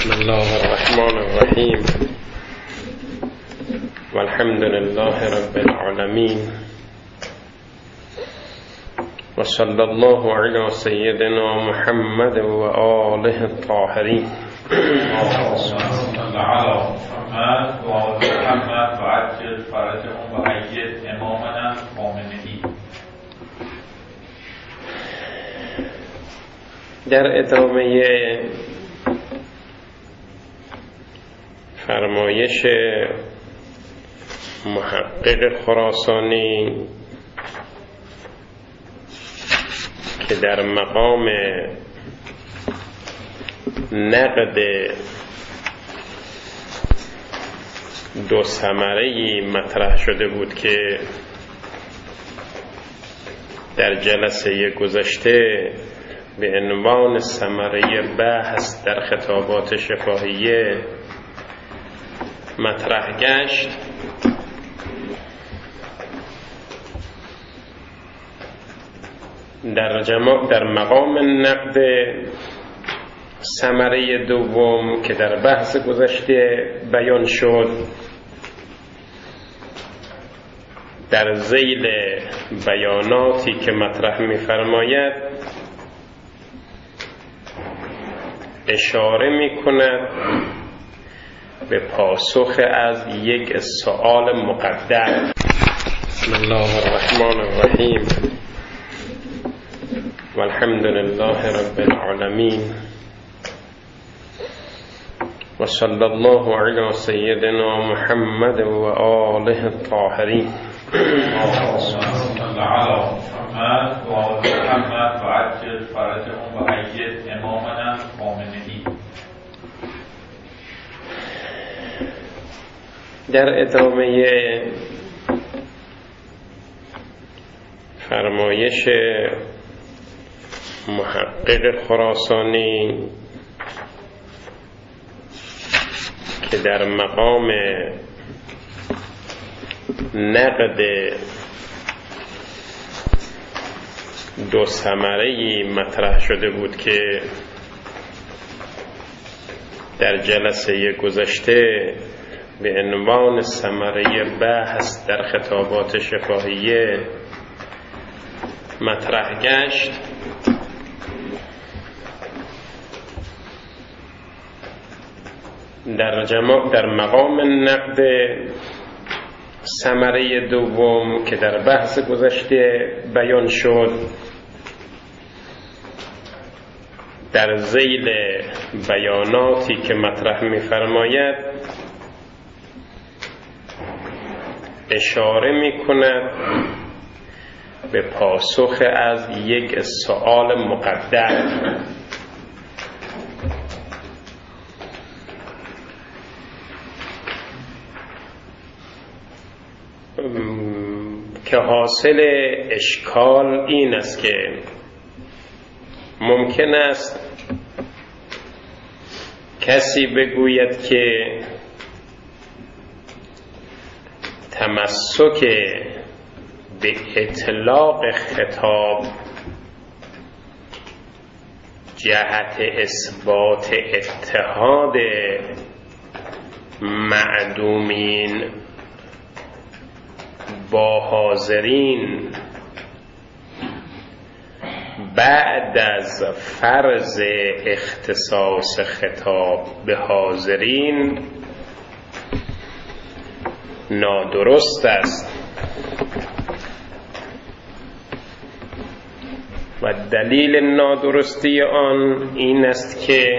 بسم الله الرحمن الرحیم والحمد لله رب العالمین و صلی الله علی سیدنا محمد و آله الطاهرین. در ادامه فرمایش محقق خراسانی که در مقام نقد دو ثمره‌ای مطرح شده بود که در جلسه گذشته به عنوان ثمره بحث در خطابات شفاهیه مطرح گشت، در مقام نقد ثمره دوم که در بحث گذشته بیان شد، در ذیل بیاناتی که مطرح می‌فرماید اشاره می‌کند به پاسخ از یک سؤال مقدر. بسم الله الرحمن الرحیم والحمد لله رب العالمین و صلی الله علی سیدنا محمد و آله الطاهرین. در ادامه فرمایش محقق خراسانی که در مقام نقد دو ثمره‌ای مطرح شده بود که در جلسه گذشته به عنوان ثمره بحث در خطابات شفاهیه مطرح گشت، در مقام نقد ثمره دوم که در بحث گذشته بیان شد، در ذیل بیاناتی که مطرح می‌فرماید اشاره می‌کند به پاسخ از یک سؤال مقدر. که حاصل اشکال این است که ممکن است کسی بگوید که تمسک به اطلاق خطاب جهت اثبات اتحاد معدومین با حاضرین بعد از فرض اختصاص خطاب به حاضرین نادرست است و دلیل نادرستی آن این است که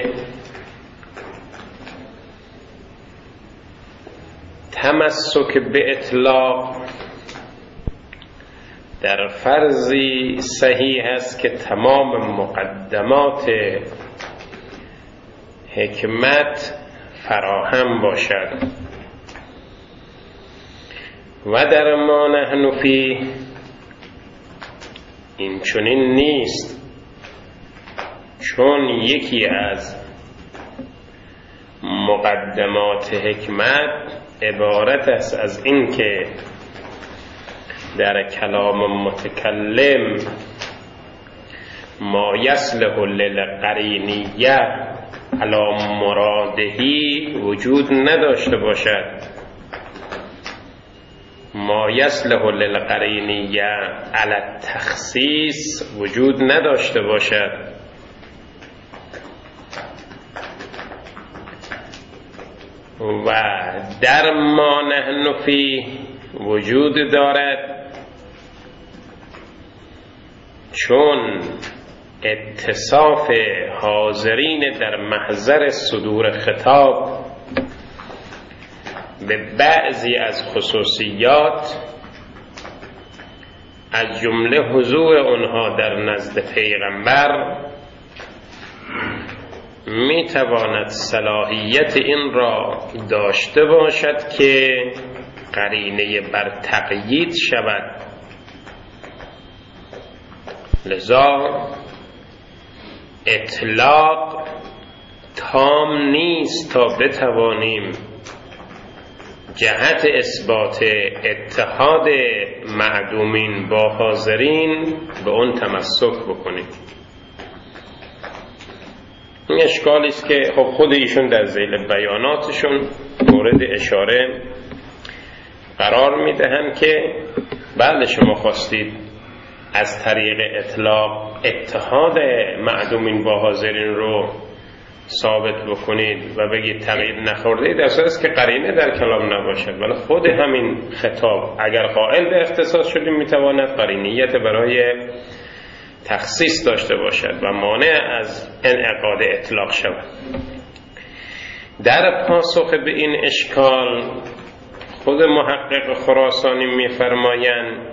تمسک به اطلاق در فرضی صحیح است که تمام مقدمات حکمت فراهم باشد و در ما نحن فیه این چنین نیست، چون یکی از مقدمات حکمت عبارت است از این که در کلام متکلم ما یصلح للقرینیه علی مرادهی وجود نداشته باشد، ما یصلح للقرینیه علی التخصیص وجود نداشته باشد، و در ما نحن فیه وجود دارد، چون اتصاف حاضرین در محضر صدور خطاب به بعضی از خصوصیات از جمله حضور آنها در نزد پیغمبر می تواند صلاحیت این را داشته باشد که قرینه بر تقیید شود. لذا اطلاق تام نیست تا بتوانیم جهت اثبات اتحاد معدومین با حاضرین به اون تمسک بکنیم. این اشکالی است که خود ایشون در ذیل بیاناتشون مورد اشاره قرار میدهند که بله شما خواستید از طریق اطلاق اتحاد معدومین با حاضرین رو ثابت بکنید و بگید تغییر نخورده، در صورتی که قرینه در کلام نباشد، ولی خود همین خطاب اگر قائل به اختصاص شدیم میتواند قرینیت برای تخصیص داشته باشد و مانع از انعقاد اطلاق شود. در پاسخ به این اشکال خود محقق خراسانی میفرمایند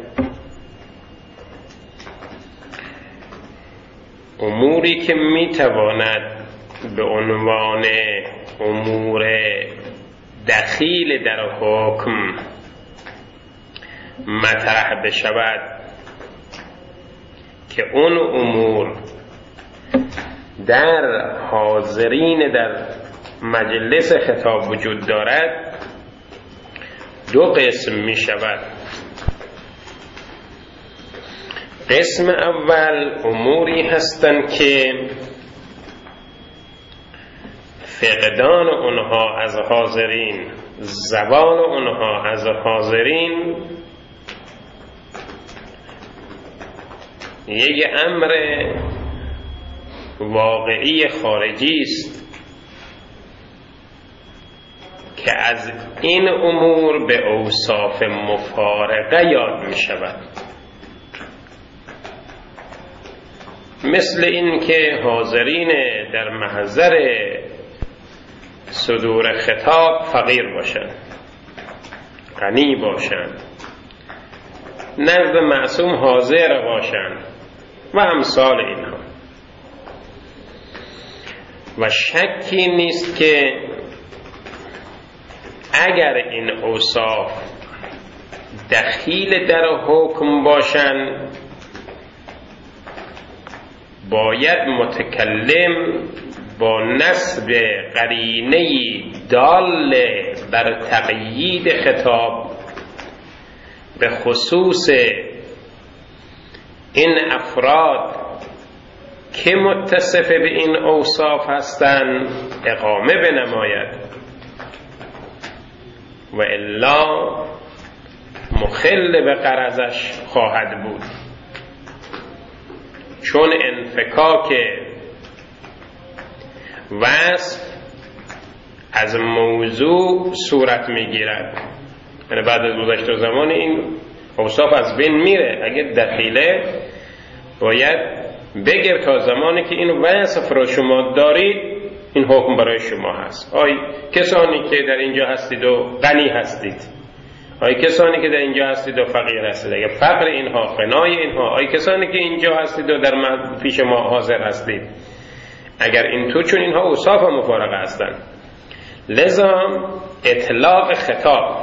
اموری که میتواند به عنوان امور دخیل در حکم مطرح بشود که اون امور در حاضرین در مجلس خطاب وجود دارد دو قسم می شود. قسم اول اموری هستند که فقدان اونها از حاضرین، زوال اونها از حاضرین یک امر واقعی خارجی است که از این امور به اوصاف مفارقه یاد می شود. مثل این که حاضرین در محضر صدور خطاب فقیر باشند، غنی باشند، نزد معصوم حاضر باشند و امثال اینها. و شکی نیست که اگر این اوصاف دخیل در حکم باشند باید متکلم با نسب قرینه‌ای دال بر تقیید خطاب به خصوص این افراد که متصف به این اوصاف هستند اقامه بنماید و الا مخل به غرضش خواهد بود، چون انفکاک وصف از موضوع صورت میگیرد. یعنی بعد از گذشت زمان این اوصاف از بین میره. اگر دخیله باید بگیر تا زمانی که این وصف را شما دارید این حکم برای شما هست. آی کسانی که در اینجا هستید و غنی هستید، آی کسانی که در اینجا هستید و فقیر هستید، اگر فقر اینها، غنای اینها، آی کسانی که اینجا هستید و در پیش ما حاضر هستید، اگر این تو چون اینها اوصاف مفارقه هستند. لذا اطلاق خطاب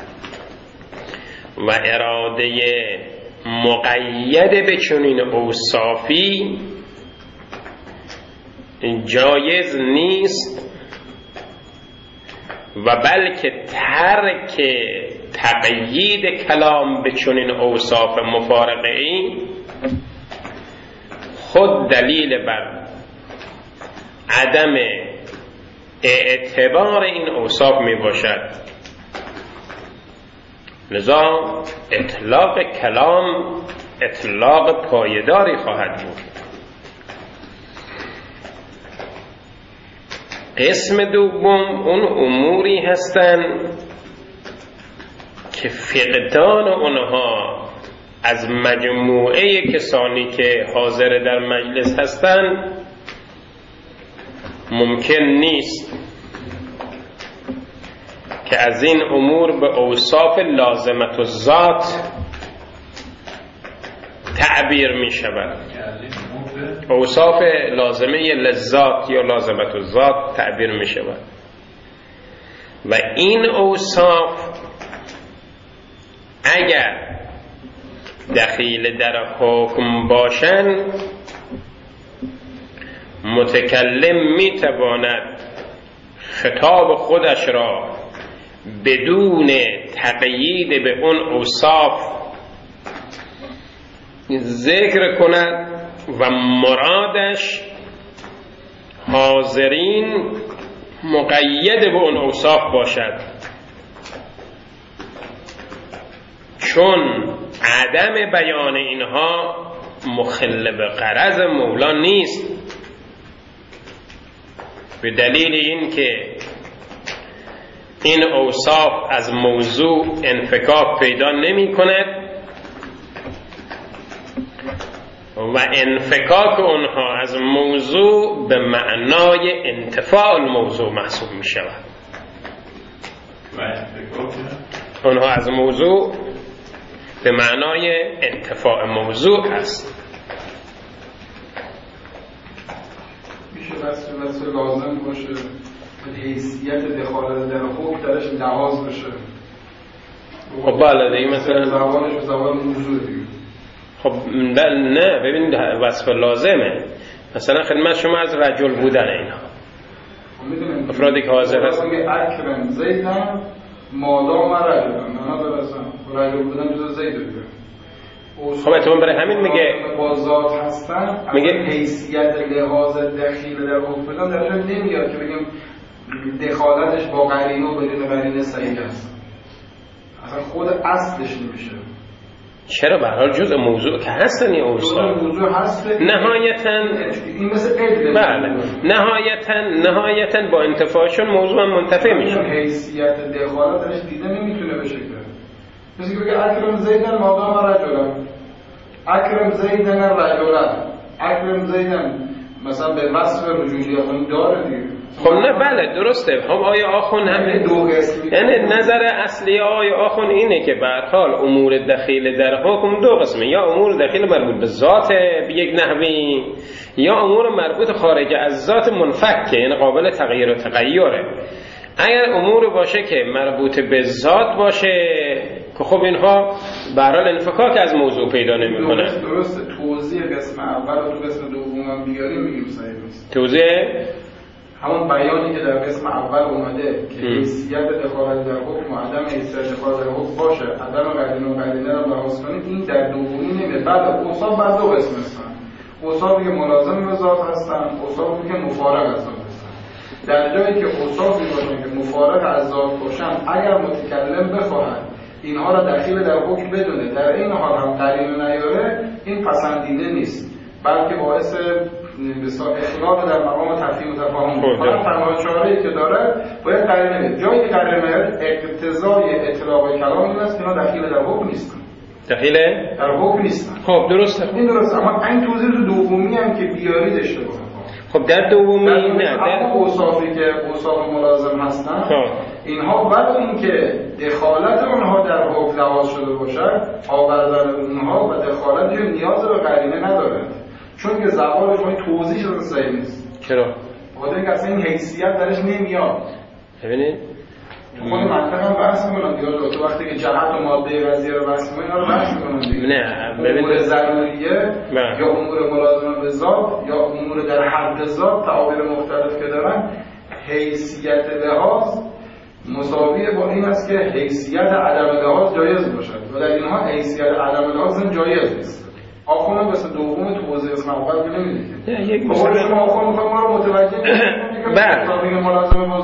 و اراده مقید به چنین اوصافی جایز نیست و بلکه ترک تقیید کلام به چنین اوصاف مفارقه ای خود دلیل بر عدم اعتبار این اوصاف می باشد. لذا اطلاق کلام اطلاق پایداری خواهد بود. قسم دوم اون اموری هستند که فقدان اونها از مجموعه کسانی که حاضر در مجلس هستند ممکن نیست، که از این امور به اوصاف لازمت الذات تعبیر می شود. اوصاف لازمه لذات یا لازمت الذات تعبیر می شود و این اوصاف اگر دخیل در حکم باشند متکلم می تواند خطاب خودش را بدون تقیید به اون اوصاف ذکر کند و مرادش حاضرین مقید به اون اوصاف باشد، چون عدم بیان اینها مخل به غرض مولا نیست، به دلیل این که این اوصاف از موضوع انفکاک پیدا نمی کند و انفکاک اونها از موضوع به معنای انتفاع الموضوع محسوب می شود. اونها از موضوع به معنای انتفاع موضوع است. میشه بس لازم باشه حیثیت دخالت در حکم درش لحاظ بشه. خب بله دیگه مثلا زبانش به زبان موضوع دیگه. خب نه ببین وصف لازمه، مثلا خدمت شما از رجل بودن اینا افرادی که حاضر هست اکرم زیدن مادام رجل نه برسن رجل بودن جز زید دیگه. خب اتمام برای همین میگه با ذات هستن، میگه حیثیت لحاظ دخیل در حکم بدن درش نمیاد که بگیم دخالتش با قرینه و بدون قرینه صحیح است، اصلا خود اصلش نمیشه. چرا به هر حال جزء موضوع که هستن این اوصاف موضوع هست نهایتاً این مثل علم. بله نهایتاً با انتفاعشون موضوع هم منتفع میشه. حیثیت دخالت درش دیده نمیتونه بشه که مثل که بگه اکرم زیدن مادام رجلن، اکرم زیدن رجلن، اکرم زیدن مثلا به وصف رجولیاتون داره دیگه. خب نه بله درسته. خب آیا آخون هم دو قسم، یعنی نظر اصلی آیا آخون اینه که به هر حال امور دخیل در حکم دو قسمه، یا امور دخیل مربوط به ذات به یک نحوی یا امور مربوط خارج از ذات منفکه، یعنی قابل تغییر و تغییره. اگر امور باشه که مربوط به ذات باشه که خب اینها به هر حال انفکاک از موضوع پیدا نمی‌کنه. درسته توضیح قسم اول و تو قسم دوم هم بیاریم میگیم صحیح نیست. توضیح همون بیانی که در قسم اول اومده که حیثیت دخالت در حکم و عدم حیثیت دخالت در حکم باشه، عدم قرینه و قرینه رو لحاظ کنید، این در دومی نمیاد. بعد اوصاف بعد دو قسم هستن، اوصافی که ملازم به ذات هستن، اوصافی که مفارق از ذات هستن. در جایی که اوصافی باشن که مفارق از ذات باشن، اگر متکلم بخواهد اینها را دخیل در حکم بدونه در این حال هم قرینه نیاره، این پسندیده نیست، بلکه باعث اخلاق در مقام تفهیم و تفاهم بود. تنها چاره‌ای که داره باید قرینه بده. جایی که قرینه میاد اقتضای اطلاق کلام این است که اینا دخیل در حکم نیستن. دخیل در حکم نیستن. خب درسته. این درسته، اما این توضیح تو دومی هم که بیارید اشتباهه. خب در دومی نه در اوصافی که اوصاف ملازم هستن اینها بعد اینکه دخالت اونها در حکم لحاظ شده باشد، آوردن اونها و دخالت نیاز به قرینه ندارند، چون که زبان شما توضیح شده صحیح نیست. چرا؟ بخاطر اینکه اصلا این حیثیت درش نمیاد. ببینید خود منطق هم بحث میکنن دیگه، تو وقتی که جهت و ماده قضیه رو بحث میکنن اینا رو بحث میکنن دیگه. نه امور ضروریه یا امور ملازمه به ذات یا امور در حد ذات، تعابیر مختلف که دارن، حیثیت لحاظ مساویه با این است که حیثیت عدم لحاظ جایز باشد و در اینها حیثیت عدم لحاظ جایز نیست. آخونا مثل دوم توضیح اسم اول که نمیده که یک شما آخونا میخواه ما رو متوجه کنید که ملازمه با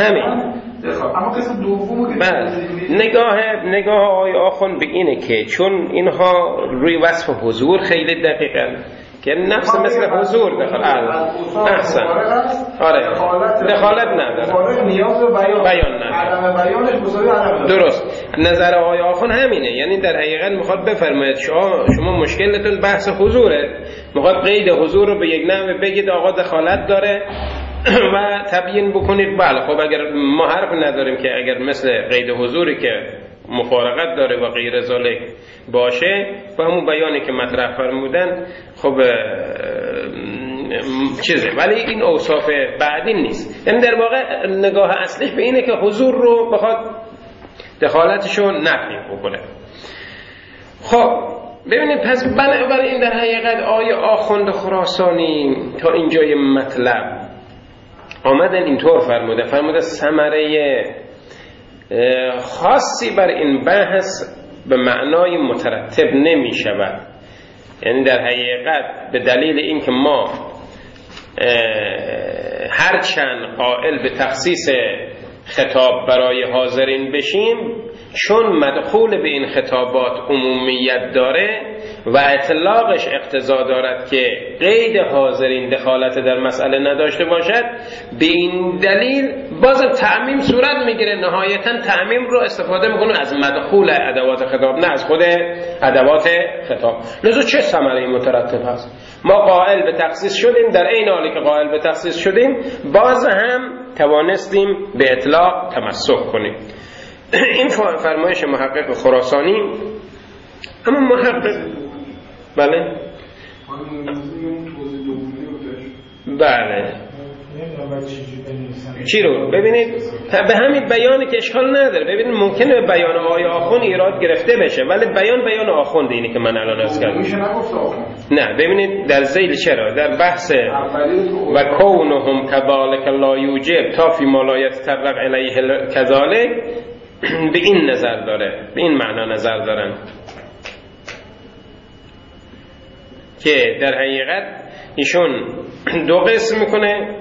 همین. اما قسم دومو که نگاه آقای آخوند به اینه که چون اینها روی وصف حضور خیلی دقیقاً که نفس مثل حضور احسن آره دخالت نداره، نیاز به بیان نداره، عدم بیانش مساوی عدم. درست. نظر آقای آخوند همینه، یعنی در حقیقت میخواد بفرماید شما مشکلتون بحث حضوره، میخواد قید حضور رو به یک نحوه بگید آقا دخالت داره و تبیین بکنید. بله خب اگر ما حرف نداریم که اگر مثل قید حضوری که مفارقت داره و غیر ذالک باشه و همون بیانی که مطرح فرمودن خب چیزه، ولی این اوصاف بعدی نیست. یعنی در واقع نگاه اصلیش به اینه که حضور رو بخواد دخالتشو نفی بکنه. خب ببینید پس بنابراین در حقیقت آیه آخوند خراسانی تا اینجای مطلب آمدن اینطور فرموده ثمره خاصی بر این بحث به معنای مترتب نمی شود. یعنی در حقیقت به دلیل اینکه ما هرچند قائل به تخصیص خطاب برای حاضرین بشیم، چون مدخول به این خطابات عمومیت داره و اطلاقش اقتضا دارد که قید حاضرین دخالت در مسئله نداشته باشد، به این دلیل باز تعمیم صورت میگیره. نهایتا تعمیم رو استفاده میکنه از مدخول ادوات خطاب نه از خود ادوات خطاب. لذا چه ثمره مترتب هست؟ ما قائل به تخصیص شدیم، در این حالی که قائل به تخصیص شدیم باز هم توانستیم به اطلاق تمسک کنیم. این فرمایش محقق خراسانی. اما محقق بله چی رو ببینید به همین بیانی که اشکال نداره. ببینید ممکنه به بیان آقای آخوند ایراد گرفته بشه ولی بیان آخوند اینه که من الان عرض کردم. نه ببینید در ذیل چرا در بحث و کونهم کذالک لا یوجب تا فی ما لا یتطرق الیه کذالک به این نظر داره، به این معنا نظر دارن که در حقیقت ایشون دو قسم میکنه.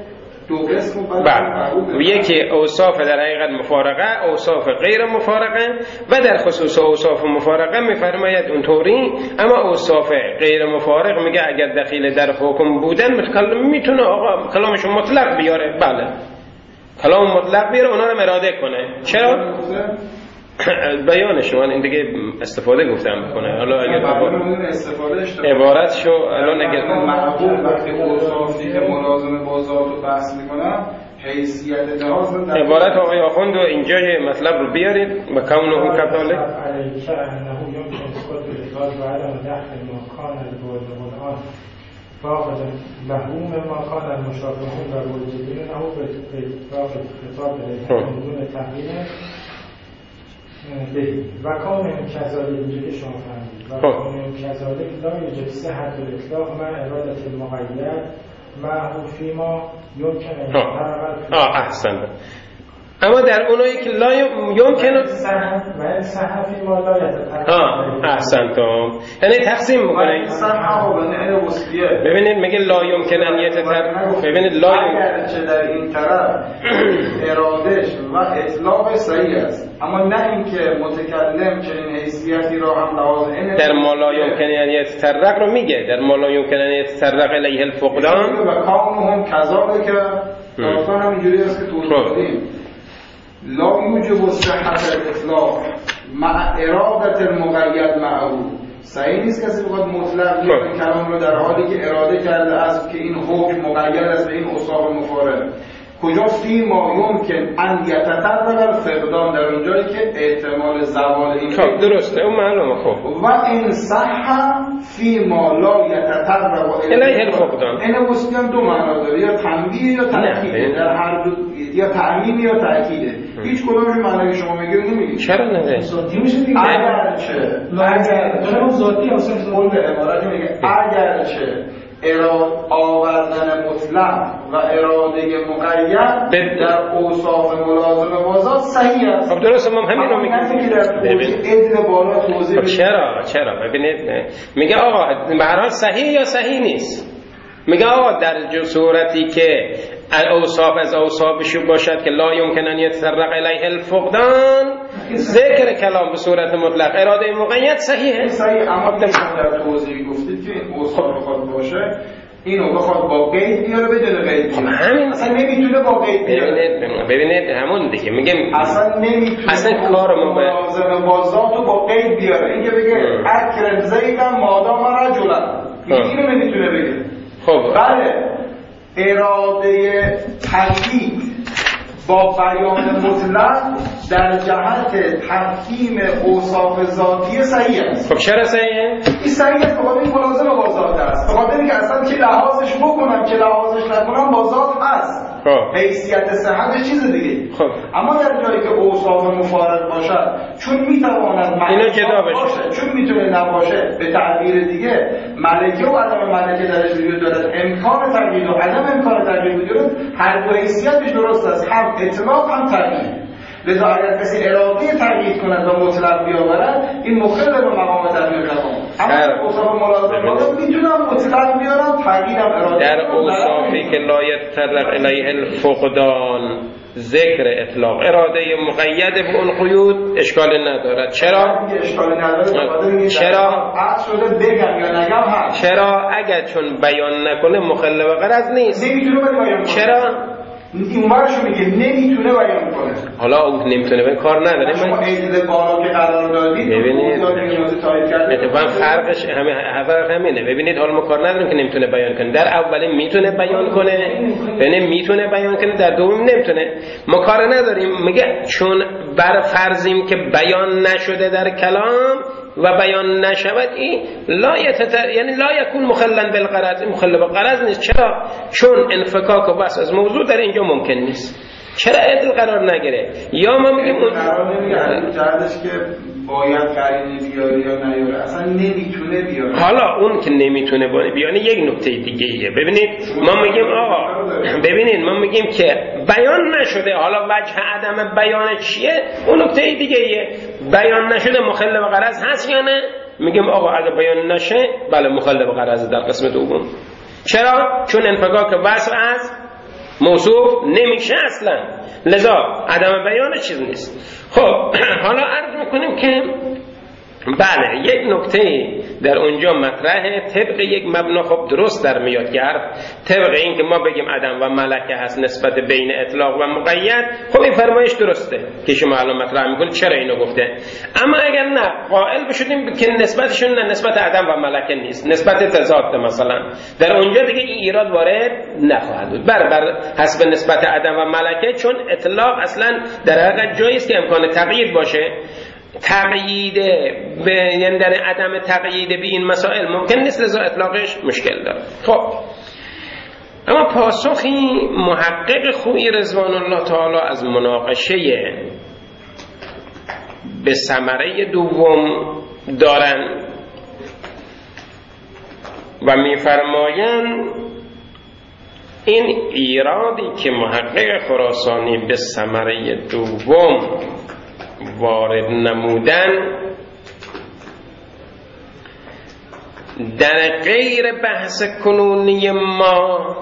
بله یکی اوصاف در حقیقت مفارقه، اوصاف غیر مفارقه و در خصوص اوصاف مفارقه میفرماید اونطوری، اما اوصاف غیر مفارق میگه اگر دخیل در حکم بودن میتونه آقا کلامشو مطلق بیاره. بله کلام مطلق بیاره اونا رو اراده کنه. چرا؟ بیانش من این دیگه استفاده گفتم بکنه. حالا اگر عبارتشو الان اگر معقول وقتی اوصافی که ملازم با ذات رو بحث میکنم حیثیت لحاظ عبارت آقای آخوند و اینجا مطلب رو بیارید و کونه کذالک علیه انه یمکن اثبات الاطلاق و عدم دخل ما کان القرآن فاقد مفهوم ما کان المشافهون و الواجبین او به اتفاق خطاب بدون تحلیل و کانون کذالک اینجا که شما فهمید و کانون کذالک لا یوجب صحت الاطلاق مع ارادة المقید معه فیما یمکن احسن. اما در اونایی که لا یمکن صحفی ما لا یتطرق احسنتم، یعنی تقسیم میکنه. ببینید میگه لا یمکن ان یتطرق. ببینید لا چه در این طرف ارادش و اطلاق صحیح است، اما نه اینکه متکلم چنین حیثیتی را هم لازم در ما لا یمکن ان یتطرق رو میگه، در ما لا یمکن ان یتطرق الیه الفقدان و کانهم کذالک اصلا همینجوری است که توضیح دادیم. لا یوجب صحت الاطلاق مع ارادت المقید معه. صحیح نیست کسی بخواد مطلق بیاره کلام رو در حالی که اراده کرده است که این حکم مقید است به این اوصاف مفارق. کجا فی ما یمکن ان یتطرق الفقدان، در اونجایی که احتمال زوال این خب درسته اون معلومه. خب و این صح فی ما لا یتطرق الیه الفقدان. این وسیله دو معنا داره، یا تنبیه یا تاکید. در هر دو یا تعمیم یا تاکیده. هیچ کدومش معنی شما میگید نمیگید. چرا نه؟ ذاتی میشه دیگه. اگرچه ذاتی اصلا کل عبارت میگه اگرچه آوردن مطلق و اراده مقید در اوصاف ملازم بازار صحیح است. خب درسته ما همین رو میگیم. ادل بالا توضیح. چرا ببینید میگه آقا به هر حال صحیح یا صحیح نیست. میگه آقا در صورتی که اوصاف از اوصافش باشد که لا یمکن ان یتطرق الیه الفقدان، ذکر کلام به صورت مطلق اراده مقید صحیحه. صحیح، اما در توضیح گفتید که این اوصاف بخواد باشه اینو بخواد با قید بیاره بدون قید بیاره، همین اصلا نمیتونه با قید بیاره. ببینید همون دیگه میگم اصلا نمیتونه اصلا کار ما ملازمه با ذاتو با قید بیاره. اینکه بگه اکرم زیدم مادام رجلا، اینو نمیتونه بگه. خب بله اراده تحقیق با بیان مطلق در جهت تحکیم اوصاف ذاتی صحیح است. خب چرا صحیحه؟ این صحیح است بخاطر این ملازم با ذات است، بخاطر اینکه اصلا که لحاظش بکنم که لحاظش نکنم با ذات هست. حیثیت صحت چیز دیگه. خب اما در جایی که اوصاف مفارق باشد، چون میتواند اینو جدا بشه، چون میتونه نباشه، به تعبیر دیگه ملکه و عدم ملکه درش وجود دارد، امکان تغییر و عدم امکان تغییر وجود دارد، هر دو حیثیتش درست است، هم اطلاق هم تغییر. لذا اگر کسی اراده تغییر کند و مطلق بیاورد، این مخل به مقام تغییر نماند. اما اوصاف ملازم میتونم مطلق بیارم، تغییرم اراده در اوصافی که لا یتطرق الیه الفقدان ذکر اطلاق اراده مقید به اون قیود اشکال ندارد. چرا؟ اشکال نداره. چرا؟ شده بگم یا نگم هست. چرا؟ اگر چون بیان نکنه مخل به غرض نیست. نمیتونه بیان کنه. چرا؟ این ورشو میگه نمیتونه بیان کنه. حالا اون نمیتونه بیان کار نداره. شما عدد بالا که قرار دادید ببینید اتفاقا فرقش همینه. ببینید حالا ما کار نداریم که نمیتونه بیان کنه. در اول میتونه بیان کنه، یعنی میتونه بیان کنه، در دوم نمیتونه. ما کار نداریم. میگه چون بر فرضیم که بیان نشده در کلام و بیان نشود، این یعنی لا یکون مخلا بالغرض، این مخل بالغرض نیست. چرا؟ چون انفکاک و بس از موضوع در اینجا ممکن نیست. چرا عدل قرار نگیره؟ یا ما میگیم اون قرار نمیگیره جردش که باید قرینه بیاره یا نیاره، اصلا نمیتونه بیاره. حالا اون که نمیتونه بیاره یک نکته دیگه ایه. ببینید ما میگیم آقا، ببینید ما میگیم که بیان نشده، حالا وجه عدم بیان چیه؟ اون نکته دیگه ایه. بیان نشده مخل به غرض هست یا نه؟ میگیم آقا اگه بیان نشه بله مخل به غرض در قسم دوم. چرا؟ چون انفکاک وصف از موصوف نمیشه اصلا، لذا عدم بیان چیز نیست. خب حالا عرض میکنیم که بله یک نکته در اونجا مطرحه، طبق یک مبنا خب درست در میاد گرد، طبق این که ما بگیم عدم و ملکه هست نسبت بین اطلاق و مقید. خب این فرمایش درسته که شما الان مطرح میکنید چرا اینو گفته. اما اگر نه قائل بشدیم که نسبتشون نه نسبت عدم و ملکه نیست، نسبت تضاد، مثلا در اونجا دیگه این ایراد وارد نخواهد بود بر حسب نسبت عدم و ملکه، چون اطلاق اصلا در حقیقت جایی است که امکان تغییر باشه. تقیید یعنی در عدم تقیید به این مسائل ممکن نیست، لذا اطلاقش مشکل داره. خب اما پاسخی محقق خویی رضوان الله تعالی از مناقشه به ثمره دوم دارن و میفرمایند این ایرادی که محقق خراسانی به ثمره دوم وارد نمودن در غیر بحث کنونی ما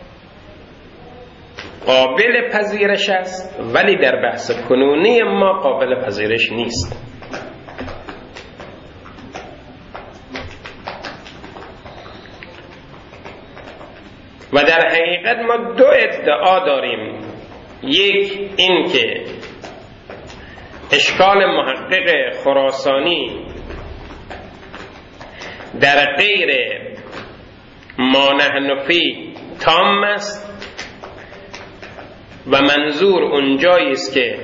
قابل پذیرش است، ولی در بحث کنونی ما قابل پذیرش نیست. و در حقیقت ما دو ادعا داریم. یک این که اشکال محقق خراسانی در غیر ما نحن فی تام است و منظور اونجایی است که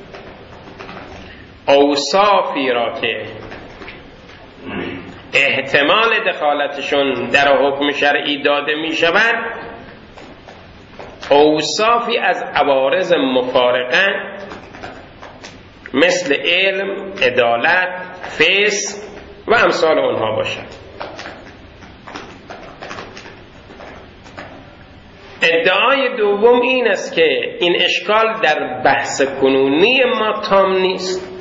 اوصافی را که احتمال دخالتشون در حکم شرعی داده می شود اوصافی از عوارض مفارقه مثل علم، عدالت، فسق و امثال اونها باشد. ادعای دوم این است که این اشکال در بحث کنونی ما تام نیست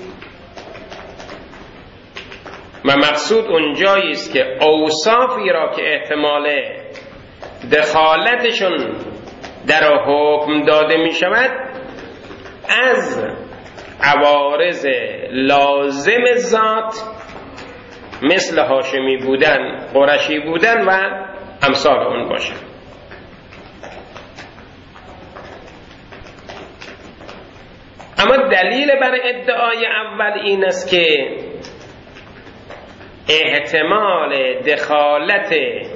و مقصود اونجایی است که اوصافی را که احتمال دخالتشون در حکم داده می شود از عوارض لازم ذات مثل هاشمی بودن، قرشی بودن و امثال اون باشه. اما دلیل بر ادعای اول این است که احتمال دخالت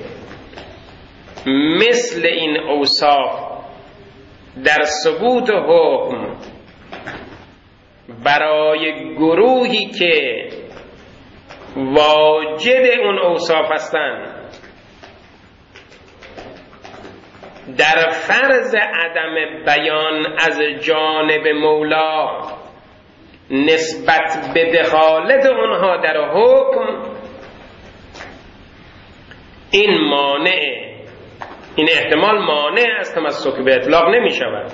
مثل این اوصاف در ثبوت حکم برای گروهی که واجد اون اوصاف هستند در فرض عدم بیان از جانب مولا نسبت به دخالت اونها در حکم، این احتمال مانع از تمسک به اطلاق نمی شود.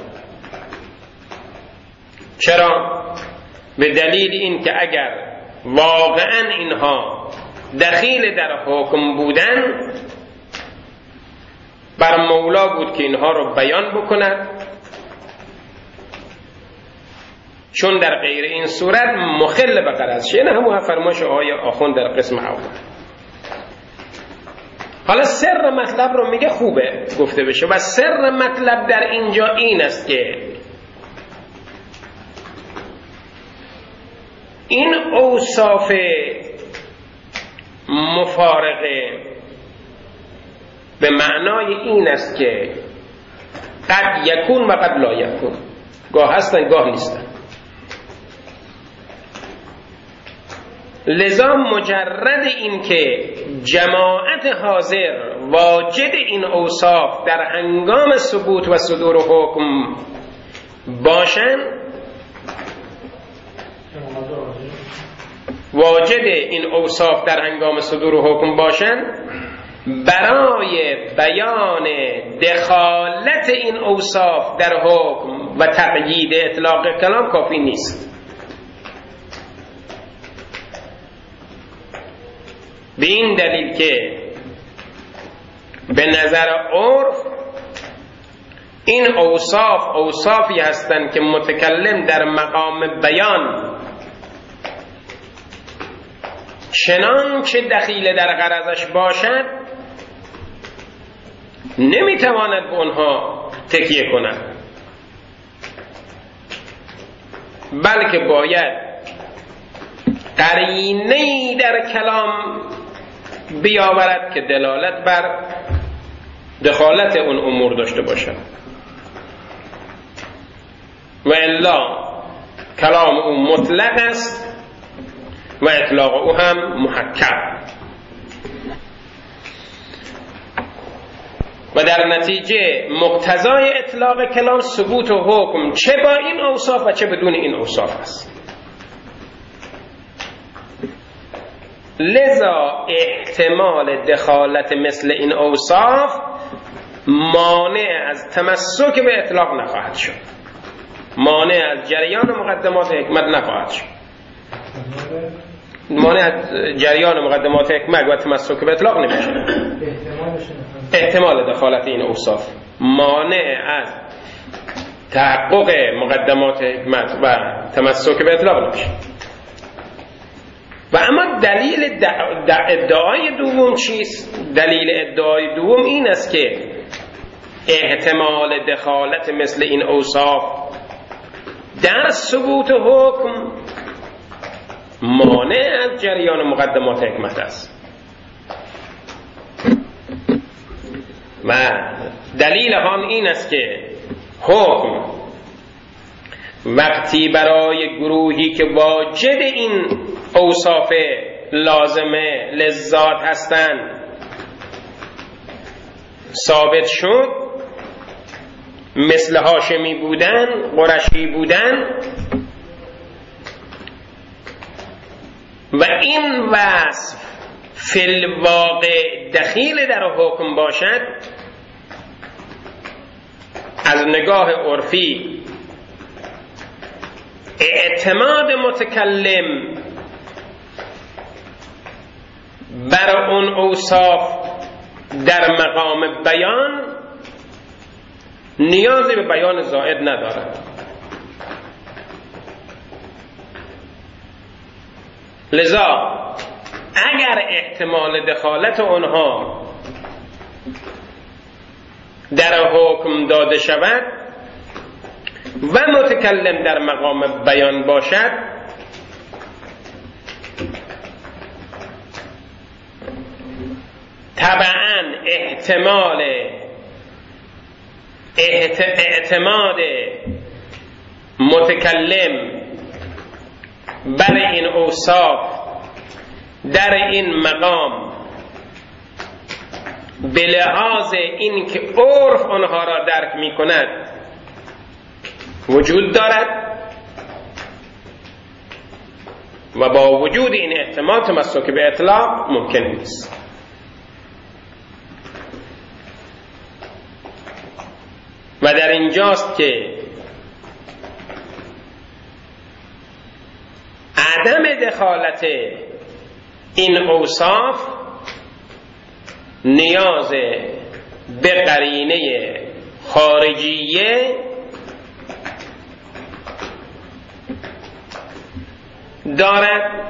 چرا؟ به دلیل این که اگر واقعا اینها دخیل در حکم بودن، بر مولا بود که اینها رو بیان بکند، چون در غیر این صورت مخل به غرض نه همون فرمایش آقای آخوند در قسم اول. حالا سر مطلب رو میگه خوبه گفته بشه و سر مطلب در اینجا این است که این اوصاف مفارقه به معنای این است که قد یکون و قد لا یکون، گاه هستن گاه نیستن. لذا مجرد این که جماعت حاضر واجد این اوصاف در هنگام ثبوت و صدور حکم باشن، واجد این اوصاف در هنگام صدور حکم باشن، برای بیان دخالت این اوصاف در حکم و تقیید اطلاق کلام کافی نیست. به این دلیل که به نظر عرف این اوصاف اوصافی هستند که متکلم در مقام بیان چنانچه دخیل در غرضش باشد نمیتواند به آنها تکیه کند، بلکه باید قرینه‌ای در کلام بیاورد که دلالت بر دخالت اون امور داشته باشد، و الا کلام او مطلق است و اطلاق او هم محکم، و در نتیجه مقتضای اطلاق کلام ثبوت و حکم چه با این اوصاف و چه بدون این اوصاف است. لذا احتمال دخالت مثل این اوصاف مانع از تمسک به اطلاق نخواهد شد، مانع از جریان مقدمات حکمت نخواهد شد. مانع از جریان مقدمات حکمت و تمسک به اطلاق نمیشه. احتمال دخالت این اوصاف مانع از تحقق مقدمات حکمت و تمسک به اطلاق نمیشه. و اما دلیل ادعای دوم چیست؟ دلیل ادعای دوم این است که احتمال دخالت مثل این اوصاف در ثبوت حکم مانع از جریان مقدمات حکمت است. و دلیل هم این است که حکم وقتی برای گروهی که واجد این اوصاف لازمه لذات هستند ثابت شد، مثل هاشمی بودن، قرشی بودن، و این وصف فی الواقع دخیل در حکم باشد، از نگاه عرفی اعتماد متکلم بر اون اوصاف در مقام بیان نیازی به بیان زائد ندارد. لذا اگر احتمال دخالت آنها در حکم داده شود و متکلم در مقام بیان باشد، طبعاً اعتماد متکلم بر این اوصاف در این مقام به لحاظ این که عرف آنها را درک می کند وجود دارد و با وجود این احتمال تمسک به اطلاق ممکن نیست. و در اینجاست که عدم دخالت این اوصاف نیاز به قرینه خارجیه دارد،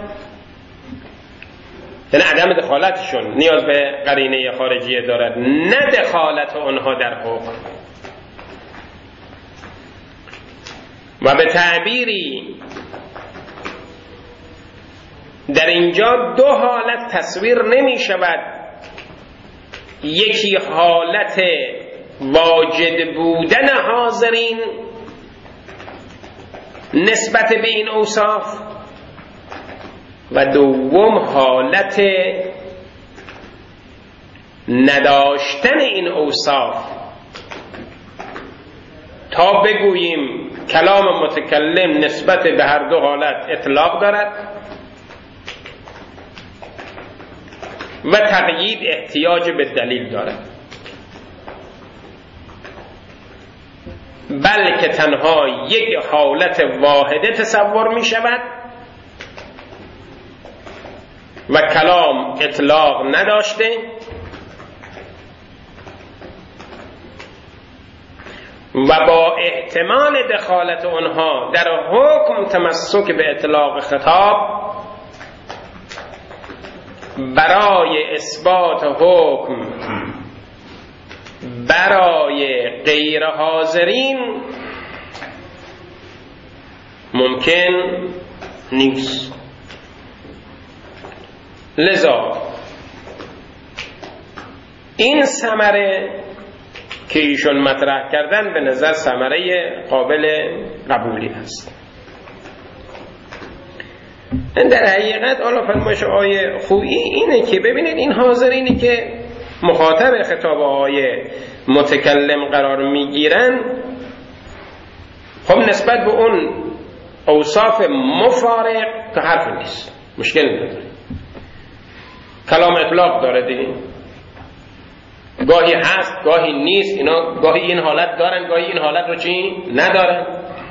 یعنی عدم دخالتشون نیاز به قرینه خارجیه دارد، نه دخالت آنها در حکم. و به تعبیری در اینجا دو حالت تصویر نمی شود. یکی حالت واجد بودن حاضرین نسبت به این اوصاف و دوم حالت نداشتن این اوصاف. تا بگوییم کلام متکلم نسبت به هر دو حالت اطلاق دارد و تقیید احتیاج به دلیل دارد، بلکه تنها یک حالت واحده تصور می شود و کلام اطلاق نداشته و با احتمال دخالت آنها در حکم تمسک به اطلاق خطاب برای اثبات حکم برای غیر حاضرین ممکن نیست. لذا این ثمره که ایشون مطرح کردن به نظر ثمره قابل قبولی است. در حقیقت حالا فرمایش آیه خوبی اینه که ببینید این حاضرینی که مخاطب خطاب آیه متکلم قرار میگیرن، خب نسبت به اون اوصاف مفارق که حرف نیست، مشکل نداره، کلام اطلاق داره دیگه، گاهی هست گاهی نیست، اینا گاهی این حالت دارن گاهی این حالت رو چی ندارن.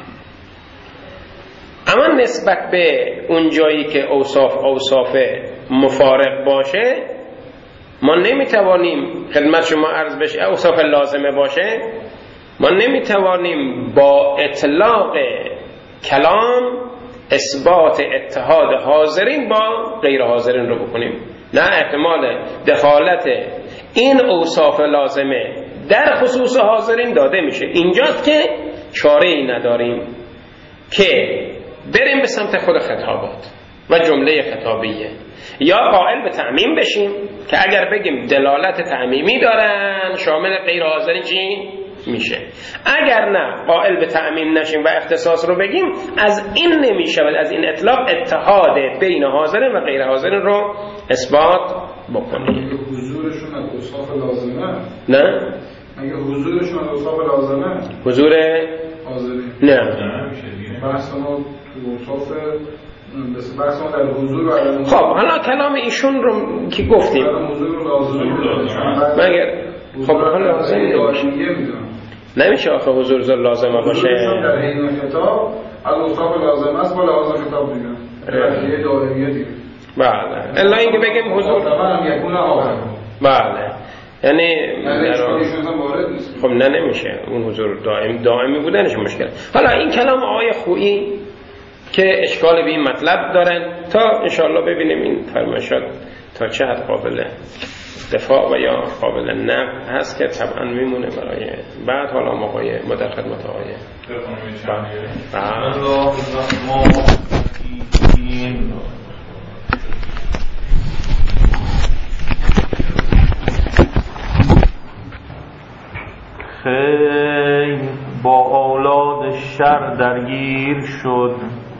اما نسبت به اون جایی که اوصاف مفارق باشه ما نمیتوانیم، خدمت شما عرض بشه، اوصاف لازمه باشه ما نمیتوانیم با اطلاق کلام اثبات اتحاد حاضرین با غیر حاضرین رو بکنیم. نه، احتمال دخالت این اوصاف لازمه در خصوص حاضرین داده میشه. اینجاست که چاره‌ای نداریم که بریم به سمت خود خطابات و جمله خطابیه، یا قائل به تعمیم بشیم که اگر بگیم دلالت تعمیمی دارن شامل غیر حاضرین چی میشه، اگر نه قائل به تعمیم نشیم و اختصاص رو بگیم از این نمیشود، از این اطلاق اتحاد بین حاضرین و غیر حاضرین رو اثبات بکنیم. حضورشون از اوصاف لازمه؟ نه، اگه حضورشون از اوصاف لازمه، حضور حاضرین نه، بحث ما تو اوصاف بحث ما در حضور و عدم. خب حالا کلام ایشون رو که گفتیم حضور لازمه مگر خب حالا لازم نمیشه آخه حضور زر لازمه باشه در این خطاب از اوصاف لازمه است با لحاظ خطاب دیگه رفیه دائمیه دیگه. بله، الا اینکه بگیم حضور تمام یکونه آخر. بله، یعنی خب نه نمیشه اون حضور دائمی بودنش مشکل. حالا این کلام آقای خویی که اشکال به این مطلب دارن تا انشاءالله ببینیم این فرمایشات تا چه حد قابل دفاع و یا قابل نقد هست که طبعا میمونه برای بعد. حالا آقای مدر خدمت آقای خیر با اولاد شر درگیر شد،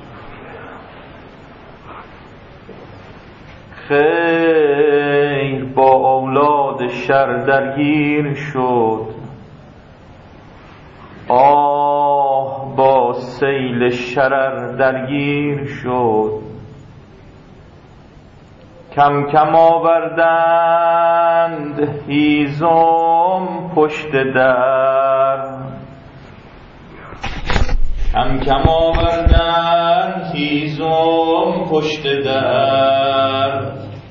خیر با اولاد شر درگیر شد، آه با سیل شرر درگیر شد. کم کم آوردند هیزم پشت در، کم کم آوردند هیزم پشت در.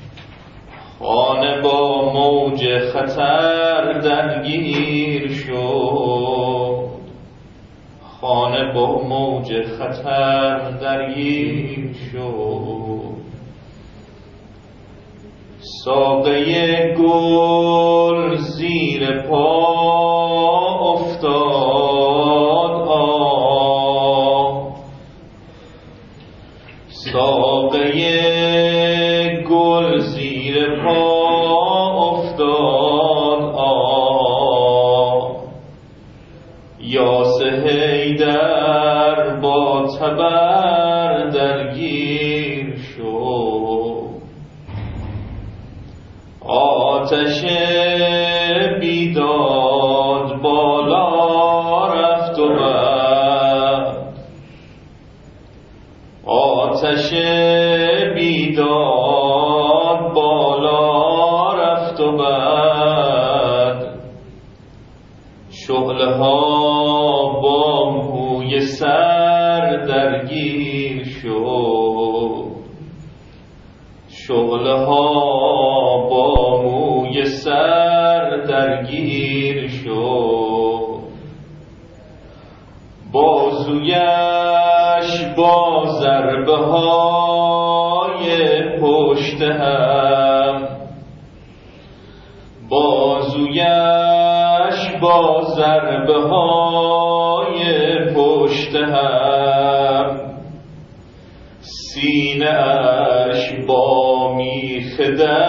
خانه با موج خطر درگیر شد، خانه با موج خطر درگیر شد. ساقه گل زیر پا افتاد، ساقه گل زیر پا افتاد. یاس حیدر با تبر درگیر شد، آتش بیداد بالا رفت و بعد، آتش بیداد بالا رفت و بعد. شعله ها با موی سر درگیر شد، شعله ها با موی سر درگیر شد. بازویش با ضربه های پشت هم، بازویش با ضربه های پشت هم. سینه اش با میخ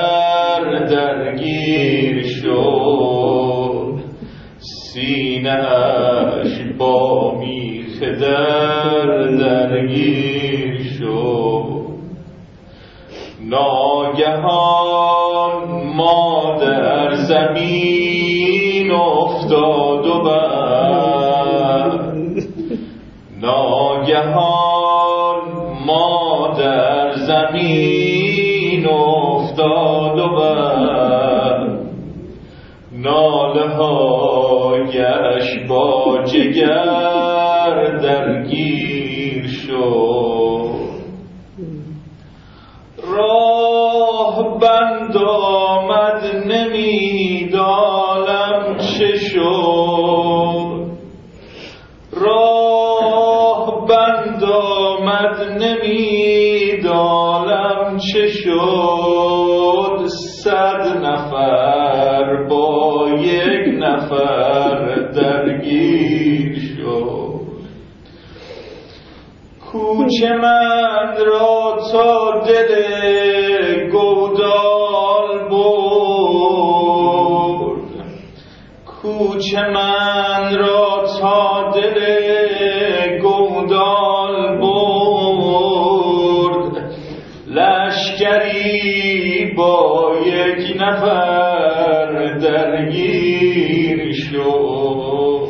درگیر شد، سینه اش با میخ درگیر شد. ناگهان مادر زمین افتاد و بعد، ناگهان مادر زمین افتاد و بعد. ناله هایش با جگر درگیر شد. راه بند آمد نمیدانم چه شد، راه بند آمد نمیدانم چه شد. 100 نفر با 1 نفر درگیر شد. کوچه من را تا دل گودال برد، کوچه من را تا دل گودال برد. لشکری با 1 نفر درگیر شد.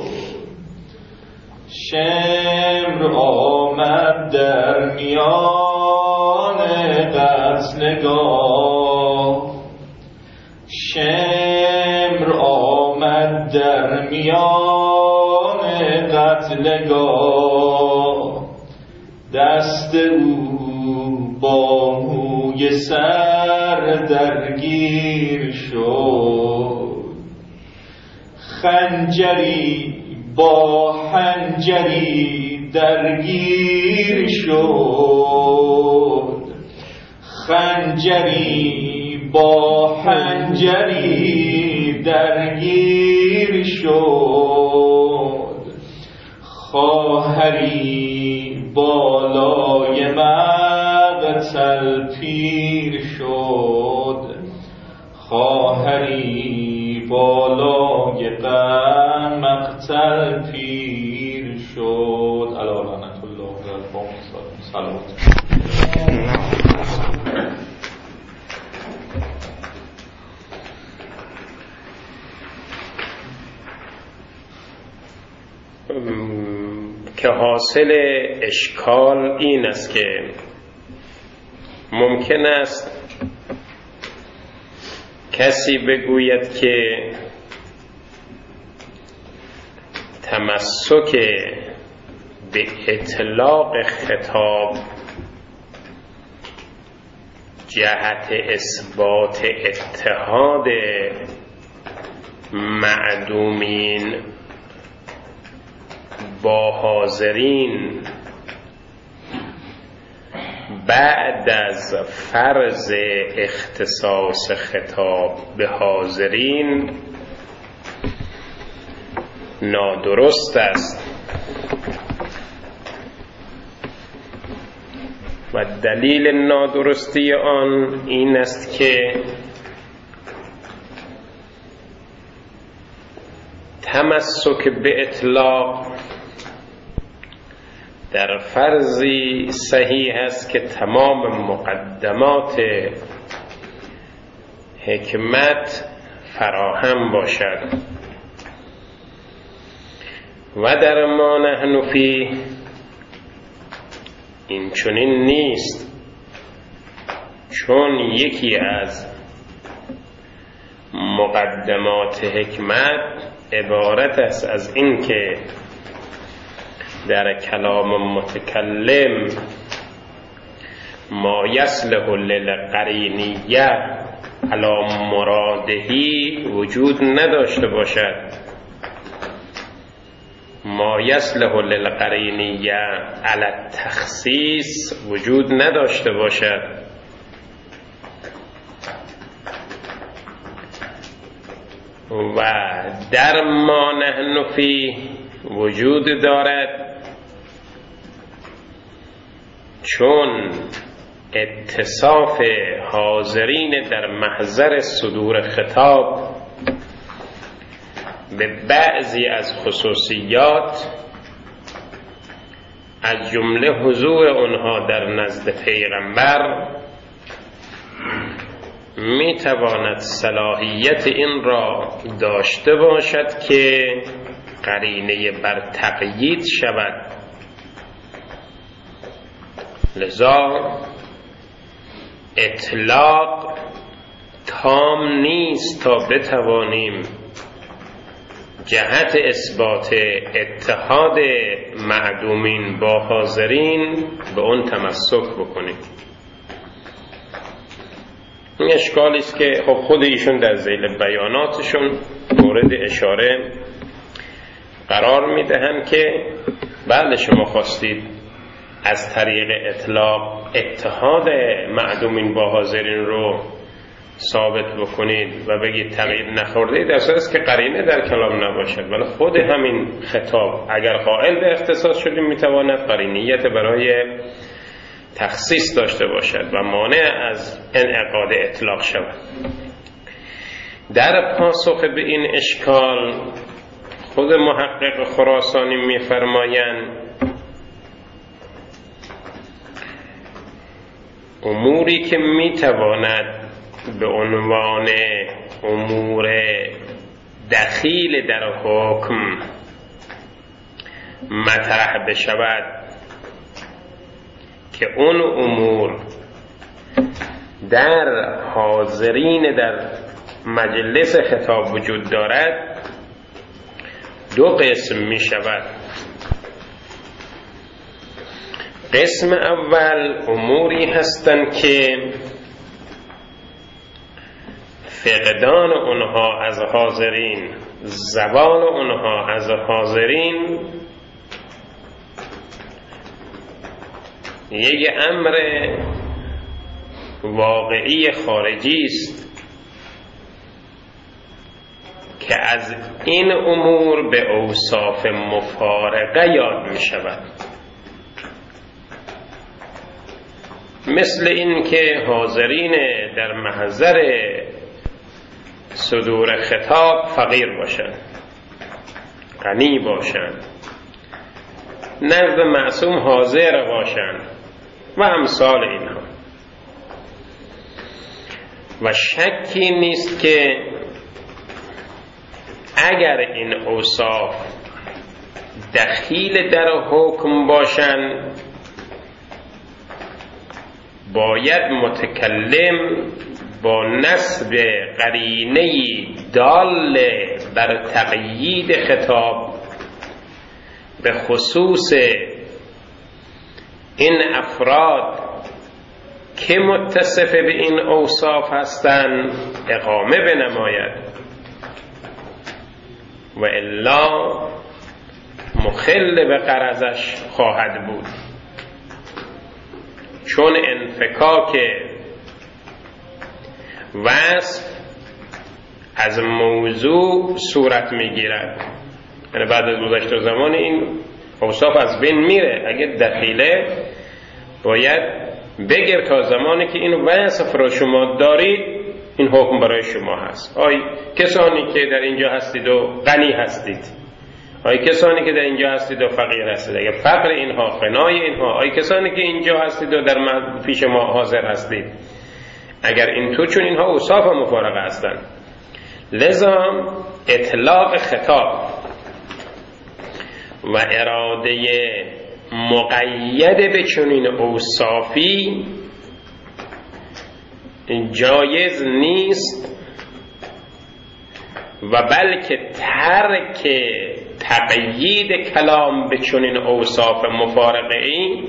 شمر آمد در میان قتلگاه، شمر آمد در میان قتلگاه. دست او با موی سر درگیر شد، خنجری با حنجری درگیر شد، خنجری با حنجری درگیر شد، خواهری بالای مقتل پیر شد، خواهری بالای مقتل پیر شد. علی لعنت الله و صلوات. که حاصل اشکال این است که ممکن است کسی بگوید که تمسک به اطلاق خطاب جهت اثبات اتحاد معدومین با حاضرین بعد از فرض اختصاص خطاب به حاضرین نادرست است و دلیل نادرستی آن این است که تمسک به اطلاق در فرضی صحیح است که تمام مقدمات حکمت فراهم باشد و در ما نحن فی این چنین نیست، چون یکی از مقدمات حکمت عبارت است از این که در کلام متکلم ما یصلح للقرینیه علی مرادهی وجود نداشته باشد، ما یصلح للقرینیه علی التخصیص وجود نداشته باشد. و در ما نحن فی وجود دارد، چون اتصاف حاضرین در محضر صدور خطاب به بعضی از خصوصیات از جمله حضور آنها در نزد پیغمبر می تواند صلاحیت این را داشته باشد که قرینه بر تقیید شود. لذا اطلاق تام نیست تا بتوانیم جهت اثبات اتحاد معدومین با حاضرین به اون تمسک بکنیم. این اشکالی است که خب خود ایشون در ذیل بیاناتشون مورد اشاره قرار میدهند که بله شما خواستید از طریق اطلاق اتحاد معدومین با حاضرین رو ثابت بکنید و بگید تغییر نخورده، در صورتی است که قرینه در کلام نباشد، ولی خود همین خطاب اگر قائل به اختصاص شدیم میتواند قرینیت برای تخصیص داشته باشد و مانع از انعقاد اطلاق شود. در پاسخ به این اشکال خود محقق خراسانی می‌فرمایند اموری که میتواند به عنوان امور دخیل در حکم مطرح بشود که اون امور در حاضرین در مجلس خطاب وجود دارد دو قسم می شود. قسم اول اموری هستند که فقدان اونها از حاضرین، زوال اونها از حاضرین یک امر واقعی خارجی است که از این امور به اوصاف مفارقه یاد می شود. مثل این که حاضرین در محضر صدور خطاب فقیر باشند، غنی باشند، نزد معصوم حاضر باشند و امثال اینها. و شکی نیست که اگر این اوصاف دخیل در حکم باشند، باید متکلم با نسب قرینه‌ای دال بر تقیید خطاب به خصوص این افراد که متصف به این اوصاف هستند اقامه بنماید و الا مخل به غرضش خواهد بود، چون انفکاک وصف از موضوع صورت میگیرد. یعنی بعد از گذشت زمان این اوصاف از بین میره. اگه دخیله باید بگیر تا زمانی که این وصف را شما دارید این حکم برای شما هست. آی کسانی که در اینجا هستید و غنی هستید، آی کسانی که در اینجا هستید و فقیر هستید، اگه فقر اینها، غنای اینها، آی کسانی که اینجا هستید و در پیش ما حاضر هستید، اگر این تو، چون اینها اوصاف مفارقه هستند، لذا اطلاق خطاب و اراده مقید به چنین اوصافی جایز نیست و بلکه ترک تقیید کلام به چنین اوصاف مفارقه ای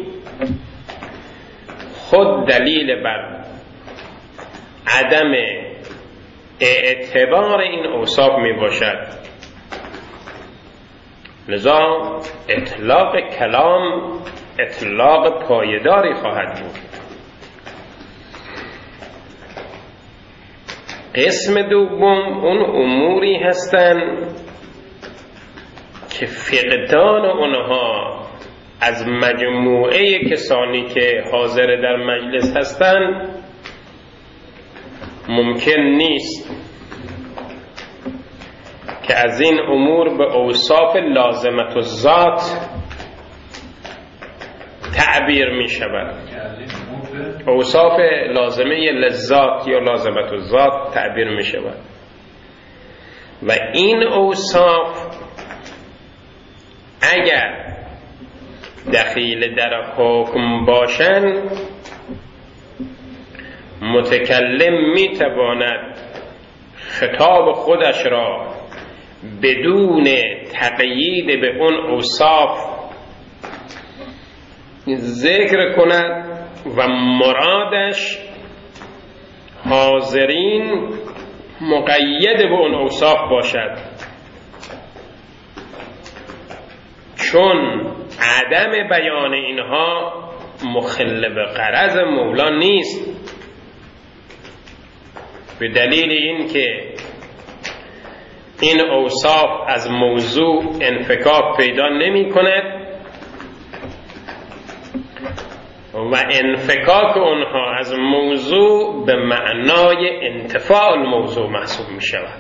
خود دلیل بر عدم اعتبار این اوصاف می باشد. لذا اطلاق کلام اطلاق پایداری خواهد بود. قسم دوم اون اموری هستند که فقدان اونها از مجموعه کسانی که حاضر در مجلس هستند ممکن نیست، که از این امور به اوصاف لازمت الذات تعبیر می شود. اوصاف لازمه لذات یا لازمت الذات تعبیر می شود و این اوصاف اگر دخیل در حکم باشند متکلم می تواند خطاب خودش را بدون تقیید به اون اوصاف ذکر کند و مرادش حاضرین مقید به اون اوصاف باشد، چون عدم بیان اینها مخل به غرض مولا نیست، به دلیل این که این اوصاف از موضوع انفکاک پیدا نمی کند و انفکاک اونها از موضوع به معنای انتفاع الموضوع محسوب می شود.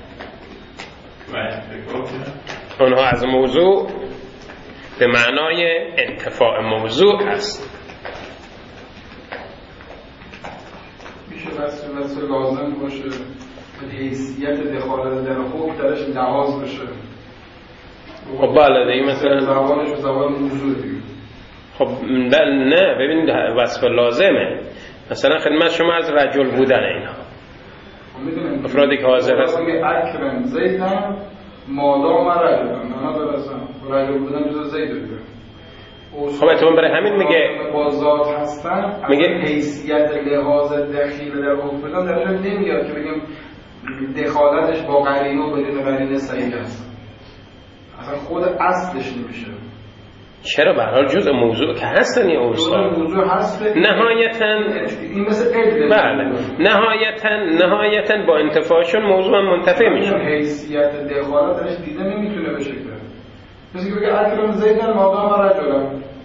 اونها از موضوع به معنای انتفاع موضوع است. میشه مثل لازم باشه حیثیت دخالت در حکم درش لحاظ بشه. خب بله دیگه مثلا زوالش و زوال موجود دیگه. خب نه ببینید وصف لازمه. مثلا خدمت شما از رجل بودن اینها افرادی که حاضر هست اکرم زیدن مادام رجلن منها برسن رجل بودن جزا زید دیگه. خب اتمام برای همین میگه با ذات هستن، میگه حیثیت لحاظ دخیل در حکم درش نمیاد که بگیم دخالتش با قرینه و بدون قرینه صحیح است. اصلا خود اصلش نمیشه. چرا به هر حال جزء موضوع که هستن این اوصاف موضوع هست نهایتاً این مثل علم. بله نهایتاً با انتفاعشون موضوع هم منتفع میشه. حیثیت دخالتش دیده نمیتونه بشه. مثل که بگه اکرم زیدن مادام رجلا،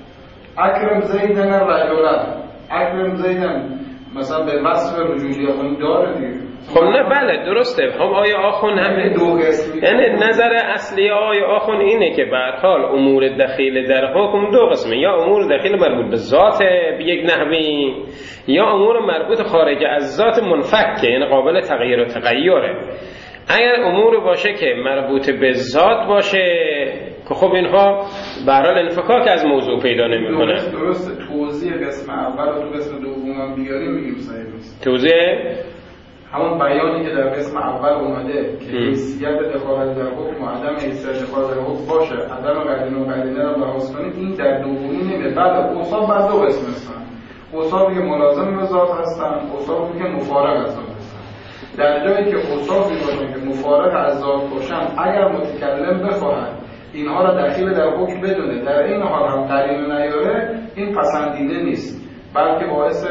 اکرم زیدن رجلا، اکرم زیدن مثلا به وصف رجولی آخون داره دیگه. خب نه بله درسته. خب آیا آخون همه دو قسمی، یعنی نظر اصلی آیا آخون اینه که به هر حال امور دخیل در حکم دو قسمه، یا امور دخیل مربوط به ذات به یک نحوی، یا امور مربوط خارج از ذات منفکه، یعنی قابل تغییر و تغییره. اگر امور باشه که مربوط به ذات باشه که خب اینها به هر حال انفکاک از موضوع پیدا نمی‌کنه. درسته. توضیح قسم اول و تو قسم دوم هم بیاریم میگیم صحیح نیست. توضیح همون بیانی که در قسم اول اومده که حیثیت دخالت در حکم و عدم حیثیت دخالت در حکم باشه، عدم قرینه و قرینه رو لحاظ کنید، این در دومی نمیاد. بعد اوصاف بعد دو قسم هستن. اوصافی که ملازم به ذات هستن، اوصافی که مفارق از ذات هستن. در جایی که اوصافی باشن که مفارق از ذات باشن، اگر متکلم بخواهد اینها را دخیل در حکم بدونه، در این حال هم قرینه نیاره، این پسندیده نیست، بلکه باعث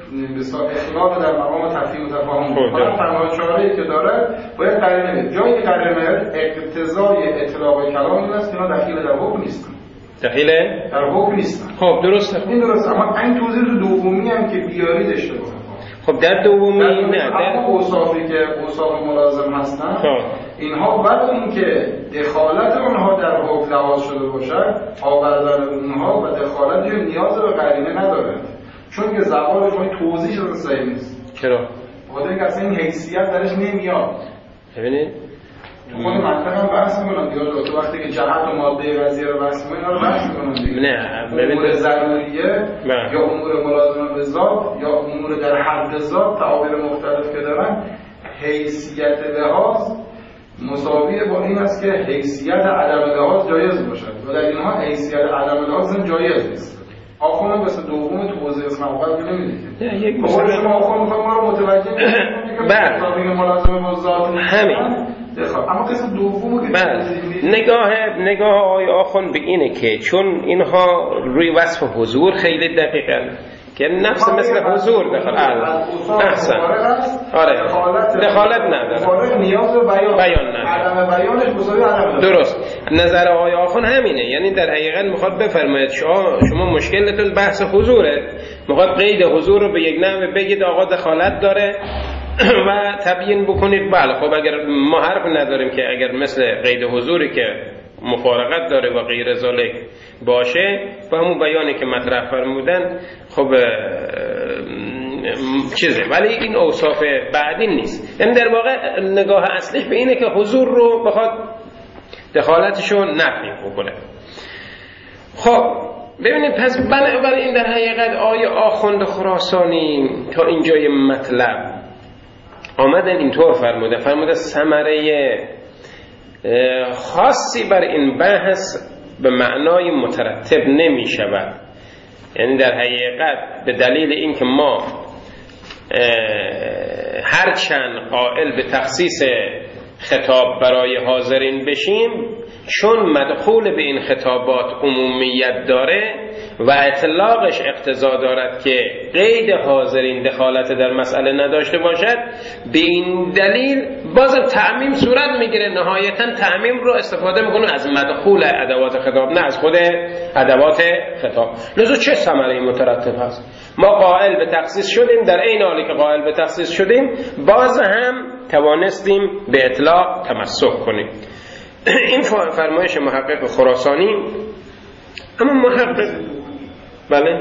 اخلاق در مقام تفهیم و تفاهم بود. تنها چاره‌ای که داره باید قرینه بده. جایی که قرینه نیاره اقتضای اطلاق کلام این است که اینا دخیل در حکم نیستن. دخیل در حکم نیستن. خب درسته. این درسته، اما این توضیح تو دومی هم که بیارید اشتباهه. خب در دومی نه، در اوصافی که اوصاف ملازم هستن اینها بعد اینکه دخالت اونها در حکم لحاظ شده باشه، آوردن اونها و دخالت نیاز به قرینه نداره، چون که زبان شما توضیح شده صحیح نیست. چرا؟ خاطر اینکه اصلا این حیثیت درش نمیاد. ببینید خود منطق هم بحث میکنن دیگه، تو وقتی که جهت و ماده قضیه رو بحث میکنن اینا رو بحث میکنن دیگه. نه امور ضروریه یا امور ملازمه به ذات یا امور در حد ذات، تعابیر مختلف که دارن، حیثیت لحاظ مساوی با این است که حیثیت عدم لحاظ جایز باشد و در اینها حیثیت عدم لحاظ جایز نیست. آخونا مثل دوم توضیح اسم اول که نمیده نه یک مثلا شما آخونا میخواد ما رو متوجه کنید که تعابیر ملازمه با ذات همین. اما قسم دومو که نگاه آقای آخوند به اینه که چون اینها روی وصف حضور خیلی دقیقاً که نفس مثل حضور دخالت احسن آره دخالت نداره، نیاز به بیان نداره، عدم بیانش مساوی عدم. درست. نظر آقای آخوند همینه، یعنی در حقیقت میخواد بفرماید شما مشکلتون بحث حضوره، میخواد قید حضور رو به یک نحو بگید آقا دخالت داره و تبیین بکنید. بله خب اگر ما حرف نداریم که اگر مثل قید حضوری که مفارقت داره و غیر ذالک باشه و همون بیانی که مطرح فرمودن خب چیزه، ولی این اوصاف بعدی نیست. یعنی در واقع نگاه اصلیش به اینه که حضور رو بخواد دخالتشو نفی بکنه. خب ببینید پس بنابراین در حقیقت آیه آخوند خراسانی تا اینجای مطلب آمدن اینطور فرموده ثمره خاصی بر این بحث به معنای مترتب نمی شود. یعنی در حقیقت به دلیل اینکه ما هرچند قائل به تخصیص خطاب برای حاضرین بشیم، چون مدخول به این خطابات عمومیت داره و اطلاقش اقتضا دارد که قید حاضرین دخالت در مسئله نداشته باشد، به این دلیل بازم تعمیم صورت میگیره. نهایتا تعمیم رو استفاده میکنه از مدخول ادوات خطاب نه از خود ادوات خطاب. لذا چه ثمره مترتب هست؟ ما قائل به تخصیص شدیم، در این حالی که قائل به تخصیص شدیم باز هم توانستیم به اطلاق تمسک کنیم. این فرمایش محقق خراسانی. اما محقق بله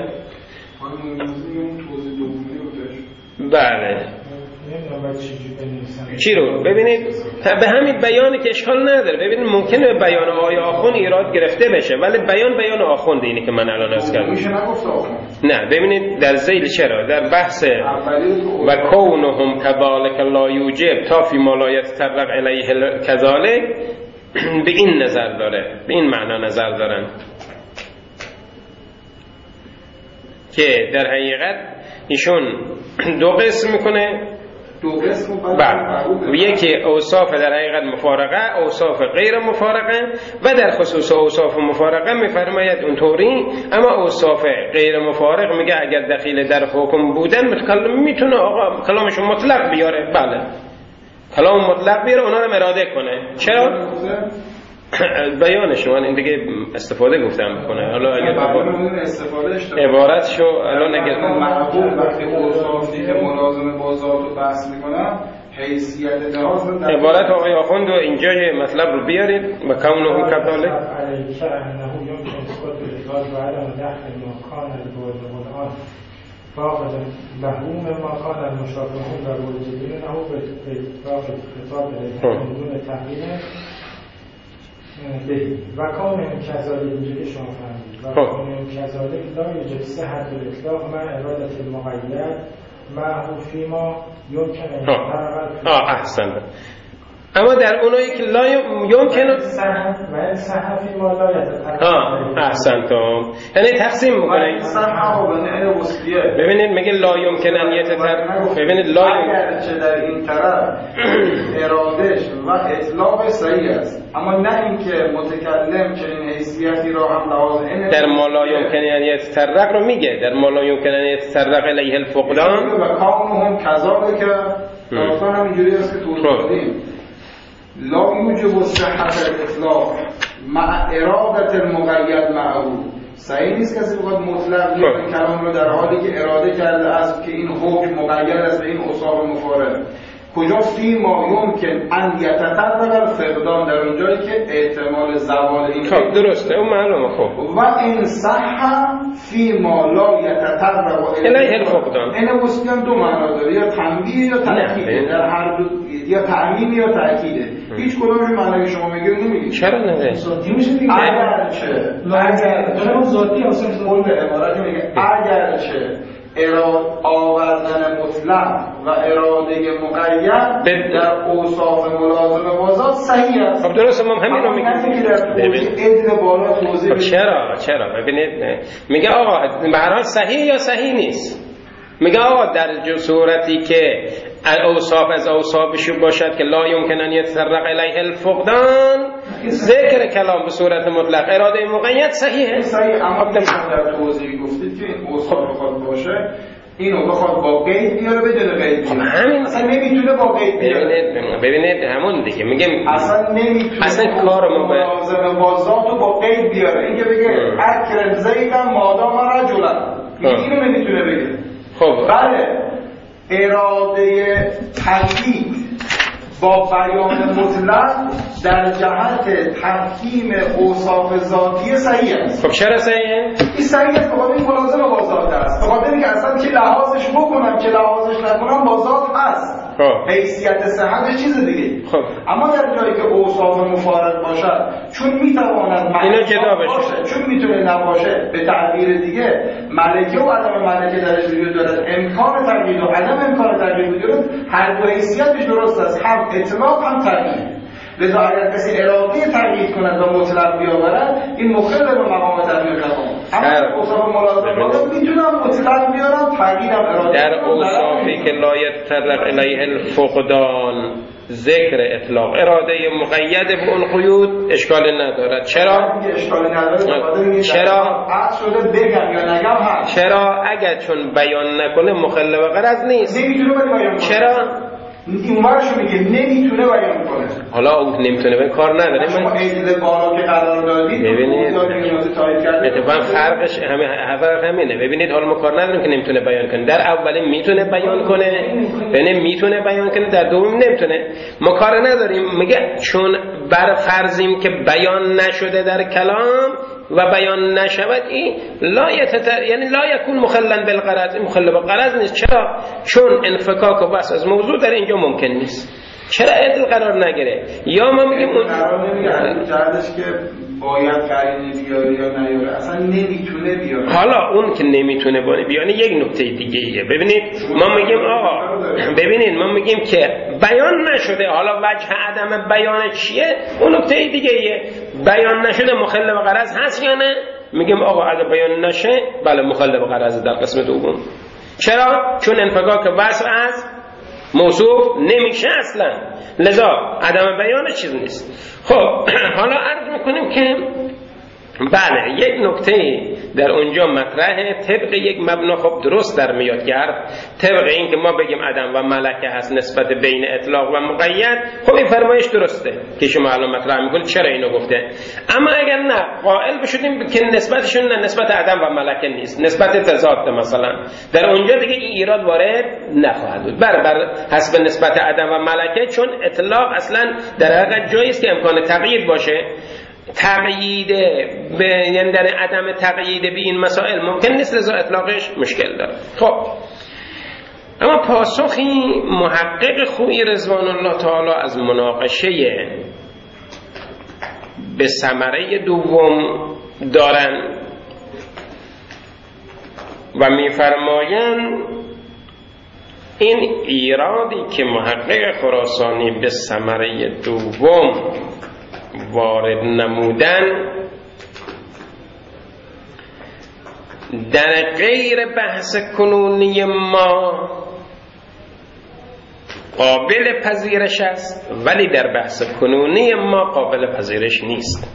چی رو ببینید به همین بیانی که اشکال نداره. ببینید ممکنه بیان آقای آخوند ایراد گرفته بشه ولی بیان آخوند اینی که من الان عرض کردم نه. ببینید در ذیل چرا در بحث و کونهم کذالک لا یوجب تا فی ما لا یتطرق الیه کذالک به این نظر داره، به این معنا نظر دارن که در حقیقت ایشون دو قسم میکنه دو قسم. بله، یکی اوصاف در حقیقت مفارقه، اوصاف غیر مفارقه، و در خصوص اوصاف مفارقه میفرماید اونطوری، اما اوصاف غیر مفارق میگه اگر دخیل در حکم بودن متکلم میتونه آقا کلامشون مطلق بیاره. بله، کلام مطلق بیاره، اونا رو اراده کنه. چرا؟ بیانش من این دیگه استفاده گفتم بکنه. حالا اگر عبارتشو الان اگر معقول وقتی اوصافی که ملازم با ذات رو بحث میکنم حیثیت لحاظ عبارت آقای آخوند و اینجا یه مطلب رو بیارید و کونه هم کذالک فاقد له مما كان المشافهون و الواجبین له به اتفاق خطاب بدون تحریم و کان کذالک اینجوری شما فهمید و کان کذالک لا یوجد صحت الاطلاق مع اراده المقید معه فیما یمکن احسن. اما در اونایی که لا یمکن و صحفی ما لا یتطرق احسنتم، یعنی تقسیم میکنه. ببینید میگه لا یمکن ان یتطرق، ببینید لا اگرچه در این طرف ارادش و اطلاق صحیح است، اما نه اینکه متکلم چنین حیثیتی را هم لحاظ در ما لا یمکن ان یتطرق رو میگه، در ما لا یمکن ان یتطرق الیه الفقدان و کانهم کذالک داستان همینجوری است که توضیح دادیم. لا یوجب صحت الاطلاق مع ارادت المقید معه. صحیح نیست کسی بخواد مطلق بیاره کلام رو در حالی که اراده کرده است که این حکم مقید است به این اوصاف مفارق. کجا فی ما یمکن ان یتطرق الفقدان، در اونجایی که احتمال زوال این خب درسته اون معلومه. خب و این صح فی ما لا یتطرق الیه الفقدان، این وسیان دو معنا داره، یا تنبیه یا تأکید، در هر دو یا تعمیم یا تأکیده. هیچ کدومش معنی شما میگید نمیگید. چرا نه؟ ذاتی میشه دیگه. اگرچه ذاتی اصلا قول به عبارت میگه اگرچه آوردن مطلق و اراده مقید در اوصاف ملازم بازار صحیح است. خب درسته، ما همین رو میگیم. چرا ببینید میگه آقا به هر حال صحیح یا صحیح نیست. میگه آقا در صورتی که اوصاف از اوصافش باشد که لا یمکن ان یتطرق الیه الفقدان، ذکر کلام به صورت مطلق اراده مقید صحیحه. صحیح، اما در توضیح گفتید که این اوصاف بخواد باشه اینو بخواد با قید بیاره بدون قید. همین اصلا نمیتونه با قید بیاره. ببینید همون دیگه میگم اصلا نمیتونه اصلا کار ملازم با ذاتو با قید بیاره. اینکه بگه اکرم زیدم مادام رجلا، اینو نمیتونه بگه. خب بله، اراده تحقیق با بیان مطلق در جهت تحکیم اوصاف ذاتی صحیح است. خب چرا صحیحه؟ این صحیح است بخاطر این ملازم با ذات است، بخاطر اینکه اصلا که لحاظش بکنم که لحاظش نکنم با ذات هست. حیثیت صحتش چیز دیگه. خب اما در جایی که اوصاف مفارق باشد، چون میتواند اینو جدا بشه، چون میتونه نباشه، به تعبیر دیگه ملکه و عدم ملکه درش وجود دارد، امکان تغییر و عدم امکان تغییر وجود دارد، هر دو حیثیتش درست است، هم اطلاق هم تغییر. لذا اگر کسی اراده تغییر کند و مطلق بیاورد، این مخل به مقام تغییر نمام. اما اوصاف ملازم باید میتونم مطلق بیارم، تغییرم اراده در اوصافی که لا یتطرق الیه الفقدان ذکر اطلاق اراده مقید به اون قیود اشکال ندارد. چرا؟ اشکال نداره. چرا؟ عقل شده بگم یا نگم هست. چرا؟ اگر چون بیان نکنه مخل به غرض نیست. نمیتونه بیان کنه. چرا؟ این ورشو میگه نمیتونه بیان کنه. حالا اون نمیتونه به کار نداره. شما ایدل بالا که قرار دادید ببینید اتفاقا فرقش همینه. ببینید حالا ما کار نداریم که نمیتونه بیان کنه. در اولی میتونه بیان کنه، یعنی میتونه بیان کنه، در دوم نمیتونه. ما کار نداریم. میگه چون بر فرضیم که بیان نشده در کلام و بیان نشود، این یعنی لا یکون مخلا بالغرض، این مخل بالغرض نیست. چرا؟ چون انفکاک و بس از موضوع در اینجا ممکن نیست. چرا عدل قرار نگیره؟ یا ما میگیم اون جردش که باید قرینه بیاره یا نیاره، اصلا نمیتونه بیاره. حالا اون که نمیتونه بیاره یک نکته دیگه ایه. ببینید ما میگیم آقا، ببینید ما میگیم که بیان نشده، حالا وجه عدم بیان چیه؟ اون نکته دیگه ایه. بیان نشده مخل به غرض هست یا نه؟ میگیم آقا اگه بیان نشه بله مخل به غرض در قسم دوم. چرا؟ چون انفکاک وصف از موصوف نمیشه اصلا، لذا عدم بیان چیز نیست. خب حالا عرض میکنیم که بله یک نکته در اونجا مطرحه طبق یک مبنا خب درست در میاد کرد، طبق این که ما بگیم عدم و ملکه هست نسبت بین اطلاق و مقید. خب این فرمایش درسته که شما الان مطرح میکنید چرا اینو گفته. اما اگر نه قائل بشودیم که نسبتشون نه نسبت عدم و ملکه نیست، نسبت تضاد، مثلا در اونجا دیگه این ایراد وارد نخواهد بود بر حسب نسبت عدم و ملکه، چون اطلاق اصلا در حقیقت جایی است که امکان تقیید باشه. تقیید یعنی در عدم تقیید به این مسائل ممکن نیست، لذا اطلاقش مشکل داره. خب اما پاسخی محقق خویی رضوان الله تعالی از مناقشه به ثمره دوم دارن و میفرمایند این ایرادی که محقق خراسانی به ثمره دوم وارد نمودن در غیر بحث کنونی ما قابل پذیرش است، ولی در بحث کنونی ما قابل پذیرش نیست.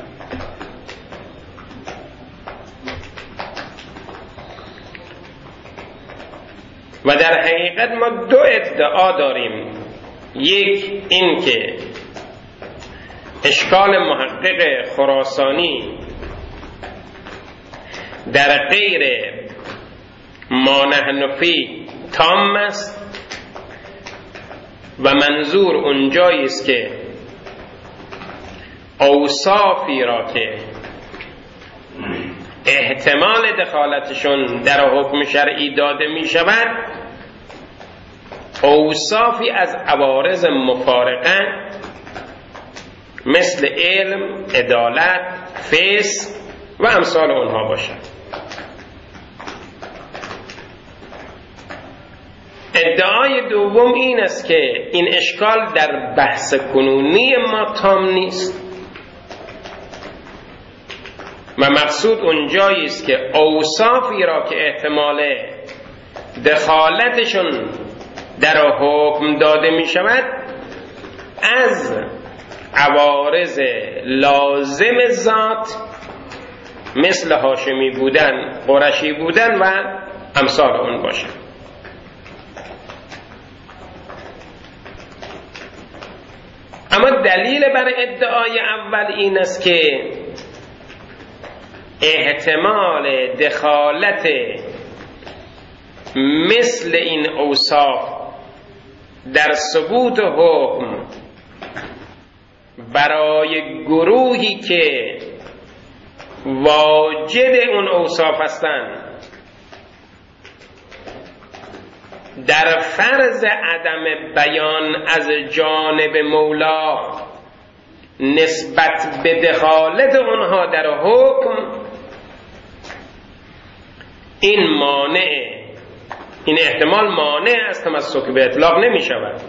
و در حقیقت ما دو ادعا داریم. یک این که اشکال محقق خراسانی در غیر ما نحن فی تام است و منظور اونجایی است که اوصافی را که احتمال دخالتشون در حکم شرعی داده می شود اوصافی از عوارض مفارقه مثل علم، عدالت، فسق و امثال اونها باشد. ادعای دوم این است که این اشکال در بحث کنونی ما تام نیست و مقصود اونجایی است که اوصافی را که احتمال دخالتشون در حکم داده می شود از عوارض لازم ذات مثل هاشمی بودن، قرشی بودن و امثال اون باشه. اما دلیل بر ادعای اول این است که احتمال دخالت مثل این اوصاف در ثبوت حکم برای گروهی که واجد اون اوصاف هستند در فرض عدم بیان از جانب مولا نسبت به دخالت اونها در حکم، این احتمال مانع از تمسک به اطلاق نمی شود.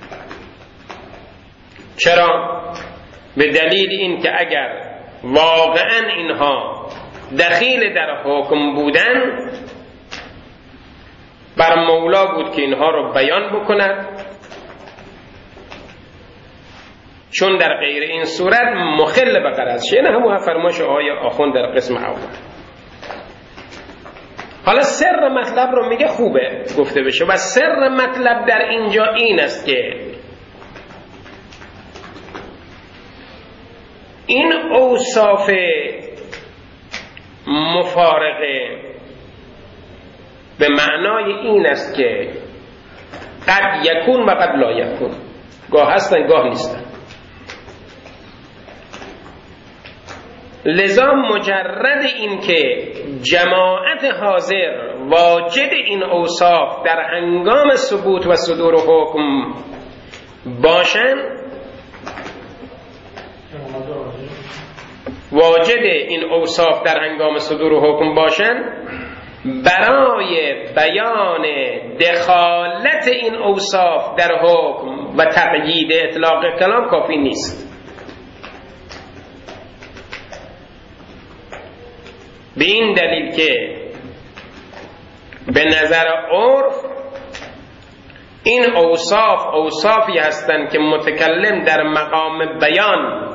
چرا؟ به دلیل این که اگر واقعا اینها دخیل در حکم بودن بر مولا بود که اینها رو بیان بکند، چون در غیر این صورت مخل به غرض شه. نه همون فرمایش آقای آخوند در قسم اول. حالا سر مطلب رو میگه خوبه گفته بشه و سر مطلب در اینجا این است که این اوصاف مفارقه به معنای این است که قد یکون و قد لا یکون، گاه هستن گاه نیستن. لذا مجرد این که جماعت حاضر واجد این اوصاف در هنگام ثبوت و صدور حکم باشن، واجد این اوصاف در هنگام صدور حکم باشن، برای بیان دخالت این اوصاف در حکم و تقیید اطلاق کلام کافی نیست. به این دلیل که به نظر عرف این اوصافی هستند که متکلم در مقام بیان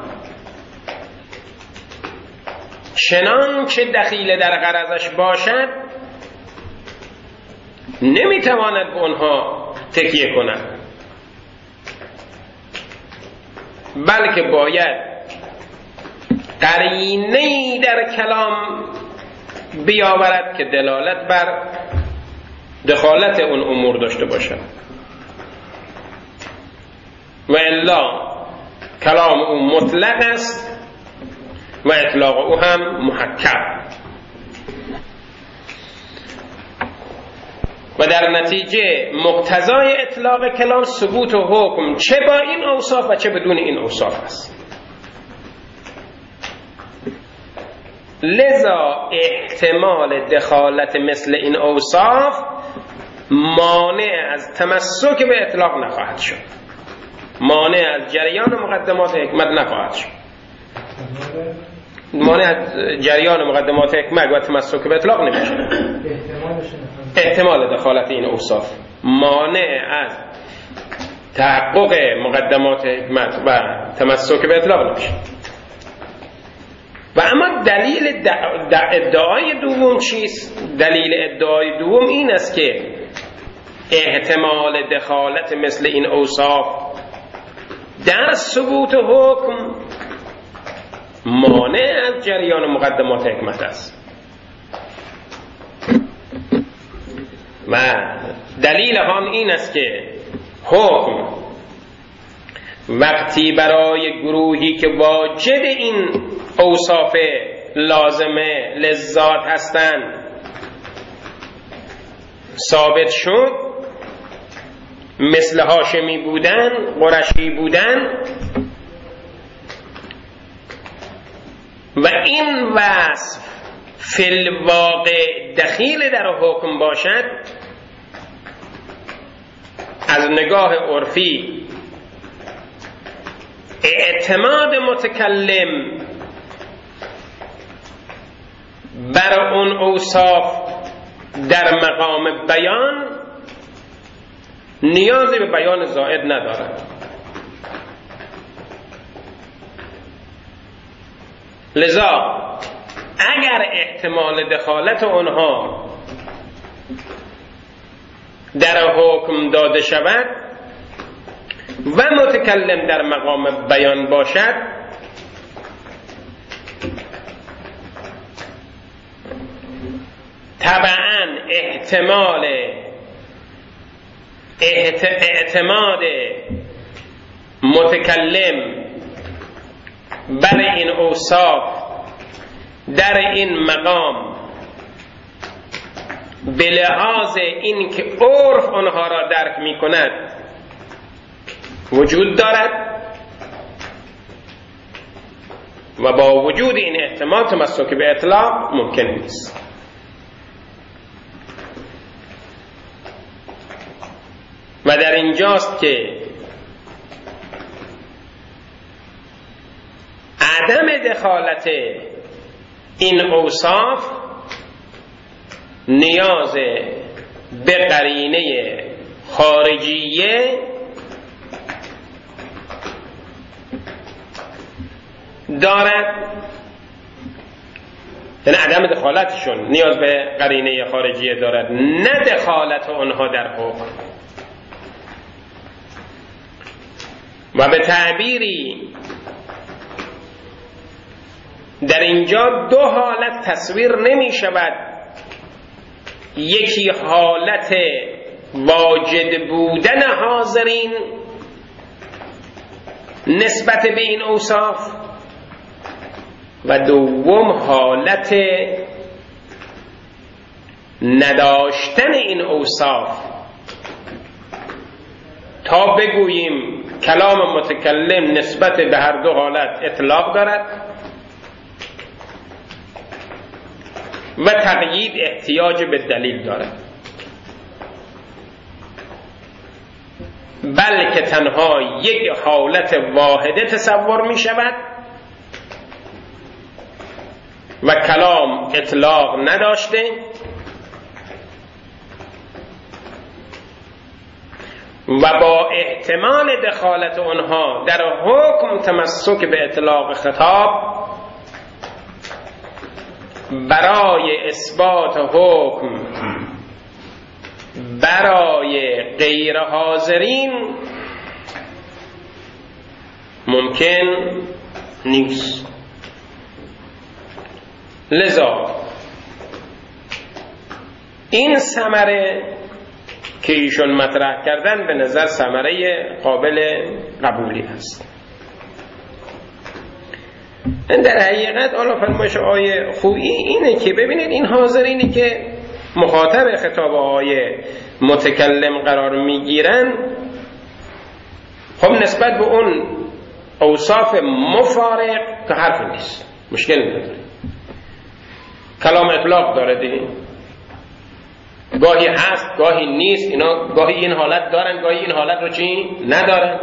چنانچه دخیل در غرضش باشد نمیتواند به آنها تکیه کند، بلکه باید قرینه‌ای در کلام بیاورد که دلالت بر دخالت اون امور داشته باشد، و الا کلام او مطلق است و اطلاق او هم محکم، و در نتیجه مقتضای اطلاق کلام ثبوت و حکم چه با این اوصاف و چه بدون این اوصاف است. لذا احتمال دخالت مثل این اوصاف مانع از تمسک به اطلاق نخواهد شد، مانع از جریان مقدمات حکمت نخواهد شد. مانع از جریان مقدمات حکمت و تمسک به اطلاق نمیشه. احتمال دخالت این اوصاف مانع از تحقق مقدمات حکمت و تمسک به اطلاق نمیشه. و اما دلیل ادعای دوم چیست؟ دلیل ادعای دوم این است که احتمال دخالت مثل این اوصاف در ثبوت حکم مانع از جریان مقدمات حکمت است. و دلیل هم این است که حکم وقتی برای گروهی که واجد این اوصاف لازمه لذات هستند ثابت شد، مثل هاشمی بودن، قرشی بودن، و این وصف فی الواقع دخیل در حکم باشد، از نگاه عرفی اعتماد متکلم بر اون اوصاف در مقام بیان نیازی به بیان زائد ندارد. لذا اگر احتمال دخالت آنها در حکم داده شود و متکلم در مقام بیان باشد، طبعاً اعتماد متکلم بر این اوصاف در این مقام به لحاظ این که عرف آنها را درک می کند وجود دارد، و با وجود این احتمال تمسک به اطلاق ممکن نیست. و در اینجاست که عدم دخالت این اوصاف نیاز به قرینه خارجیه دارد، یعنی عدم دخالتشون نیاز به قرینه خارجیه دارد، نه دخالت آنها در حکم. و به تعبیری در اینجا دو حالت تصویر نمی شود، یکی حالت واجد بودن حاضرین نسبت به این اوصاف، و دوم حالت نداشتن این اوصاف. تا بگوییم کلام متکلم نسبت به هر دو حالت اطلاق دارد و تقیید احتیاج به دلیل دارد، بلکه تنها یک حالت واحده تصور می شود و کلام اطلاق نداشته، و با احتمال دخالت اونها در حکم تمسک به اطلاق خطاب برای اثبات حکم برای غیر حاضرین ممکن نیست. لذا این ثمره که ایشون مطرح کردن به نظر ثمره قابل قبولی است. در حقیقت حالا فرمایش آیه خویی اینه که ببینید این حاضرینی که مخاطب خطاب آیه متکلم قرار میگیرن، خب نسبت به اون اوصاف مفارق که حرف نیست، مشکل نداره، کلام اطلاق داره دیگه، گاهی هست گاهی نیست، اینا گاهی این حالت دارن گاهی این حالت رو چی ندارن.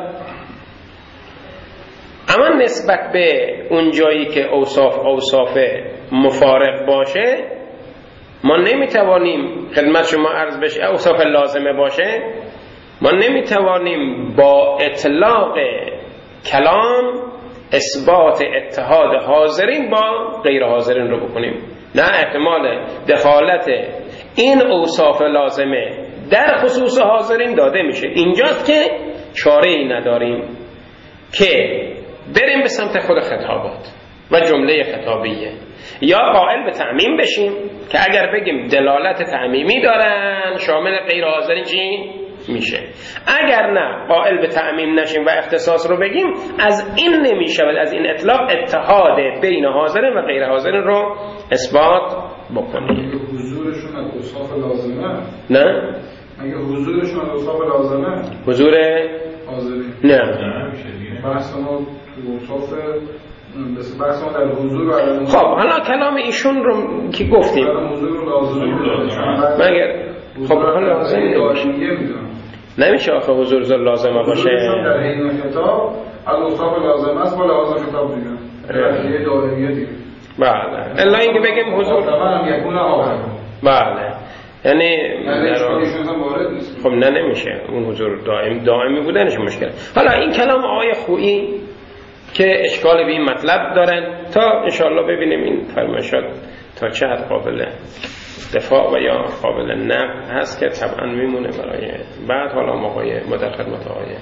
اما نسبت به اون جایی که اوصاف مفارق باشه ما نمیتوانیم، خدمت شما عرض بشه، اوصاف لازمه باشه ما نمیتوانیم با اطلاق کلام اثبات اتحاد حاضرین با غیر حاضرین رو بکنیم. نه، احتمال دخالت این اوصاف لازمه در خصوص حاضرین داده میشه. اینجاست که چاره‌ای نداریم که بریم به سمت خود خطابات و جمله خطابیه، یا قائل به تعمیم بشیم که اگر بگیم دلالت تعمیمی دارن شامل غیر حاضرین چی میشه، اگر نه قائل به تعمیم نشیم و اختصاص رو بگیم از این نمیشود، از این اطلاق اتحاد بین حاضرین و غیر حاضرین رو اثبات بکنیم. حضورشون از اوصاف لازمه؟ نه، اگه حضورشون از اوصاف لازمه، حضور حاضرین نه، بحث ما اوصاف بحث ما در حضور و عدم. خب حالا کلام ایشون رو که گفتیم حضور لازمه مگر خب حالا لازم نمیشه آخه حضور لازمه باشه در حین خطاب از اوصاف لازمه است با لحاظ خطاب دیگه یه دائمیه دیگه. بله الا اینکه بگیم حضور بله یعنی خب نه نمیشه اون حضور دائمی بودنش مشکل. حالا این کلام آقای خویی که اشکال به این مطلب دارن تا انشاءالله ببینیم این فرمایشات تا چه حد قابل دفاع و یا قابل نقد هست که طبعا میمونه برای بعد. حالا ما آقای مدر خدمت آقای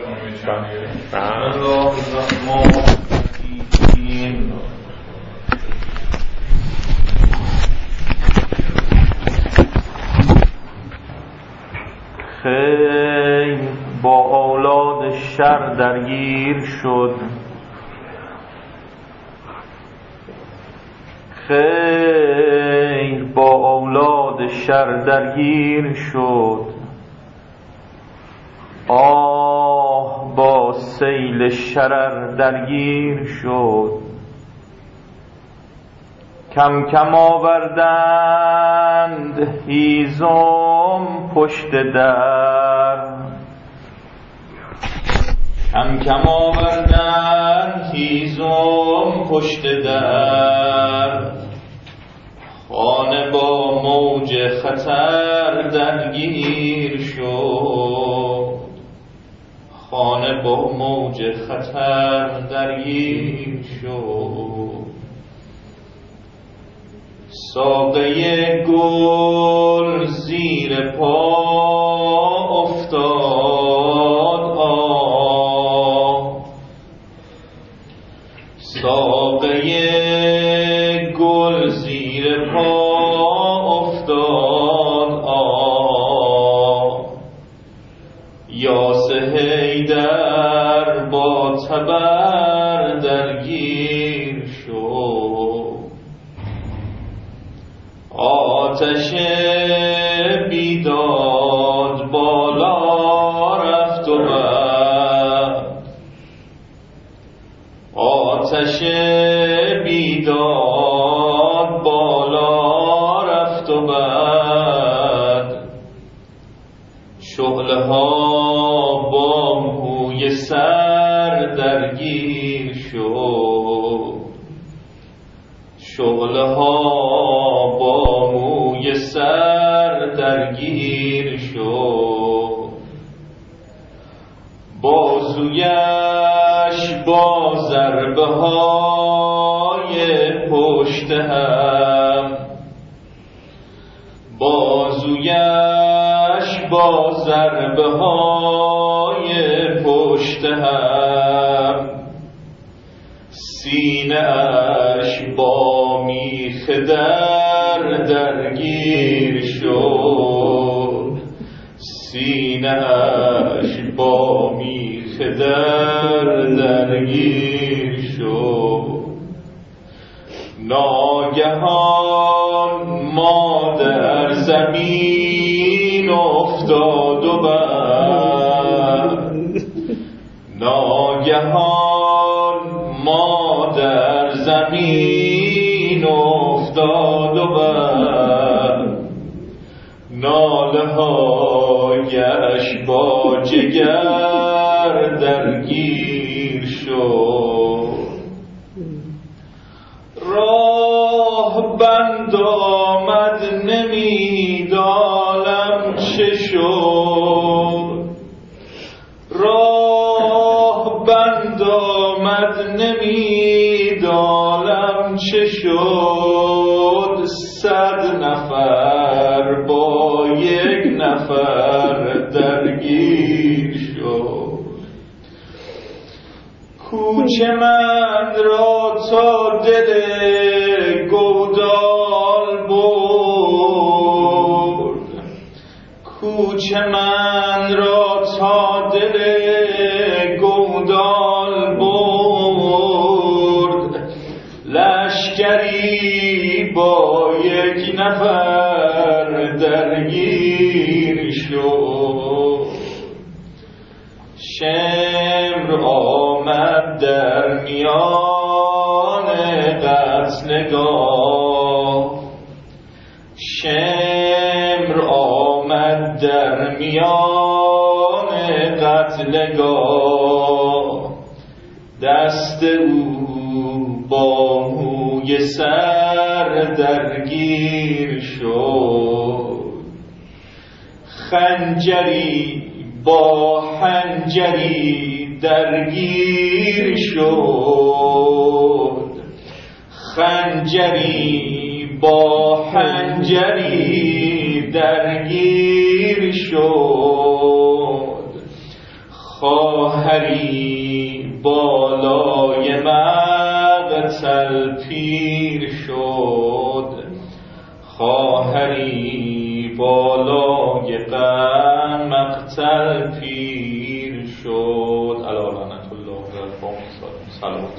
خیر با اولاد شر درگیر شد، خیر با اولاد شر درگیر شد، آه با سیل شرر درگیر شد، کم کم آوردند هیزم پشت در، کم کم آوردند هیزم پشت در، خانه با موج خطر درگیر شد، خانه با موج خطر درگیر شد، ساقه گل زیر پا افتاد، ساقه گل زیر پا افتاد، یاس حیدر با تبر درگیر شد، آتش بیداد بالا رفت و بعد، آتش بیداد بالا رفت و بعد، شعله ها با موی سر درگیر شد، شعله ها با موی سر درگیر شد، بازویش با ضربه های پشت هم، بازویش با ضربه های پشت هم، سینه اش با میخ درگیر شد، سینه اش با میخ درگیر شد. ناگهان مادر زمین افتاد و بند، ناگهان مادر زمین افتاد و بند، ناله هایش با جگر درگیر شد. راه بند آمد نمیدانم چه شد، راه بند آمد نمیدانم چه شد. 100 نفر با 1 نفر درگیر شد. کوچه من را تا دل گودال برد، کوچه من را تا دل گودال برد. لشکری با 1 نفر درگیر شد. شمر آمد در میان قتلگاه، شمر آمد در میان قتلگاه. دست او با موی سر درگیر شد. خنجری با حنجری درگیر شد، خنجری با حنجری درگیر شد. خواهری بالای مقتل پیر شد، خواهری بالای مقتل پیر شد. علی لعنت الله و سلام.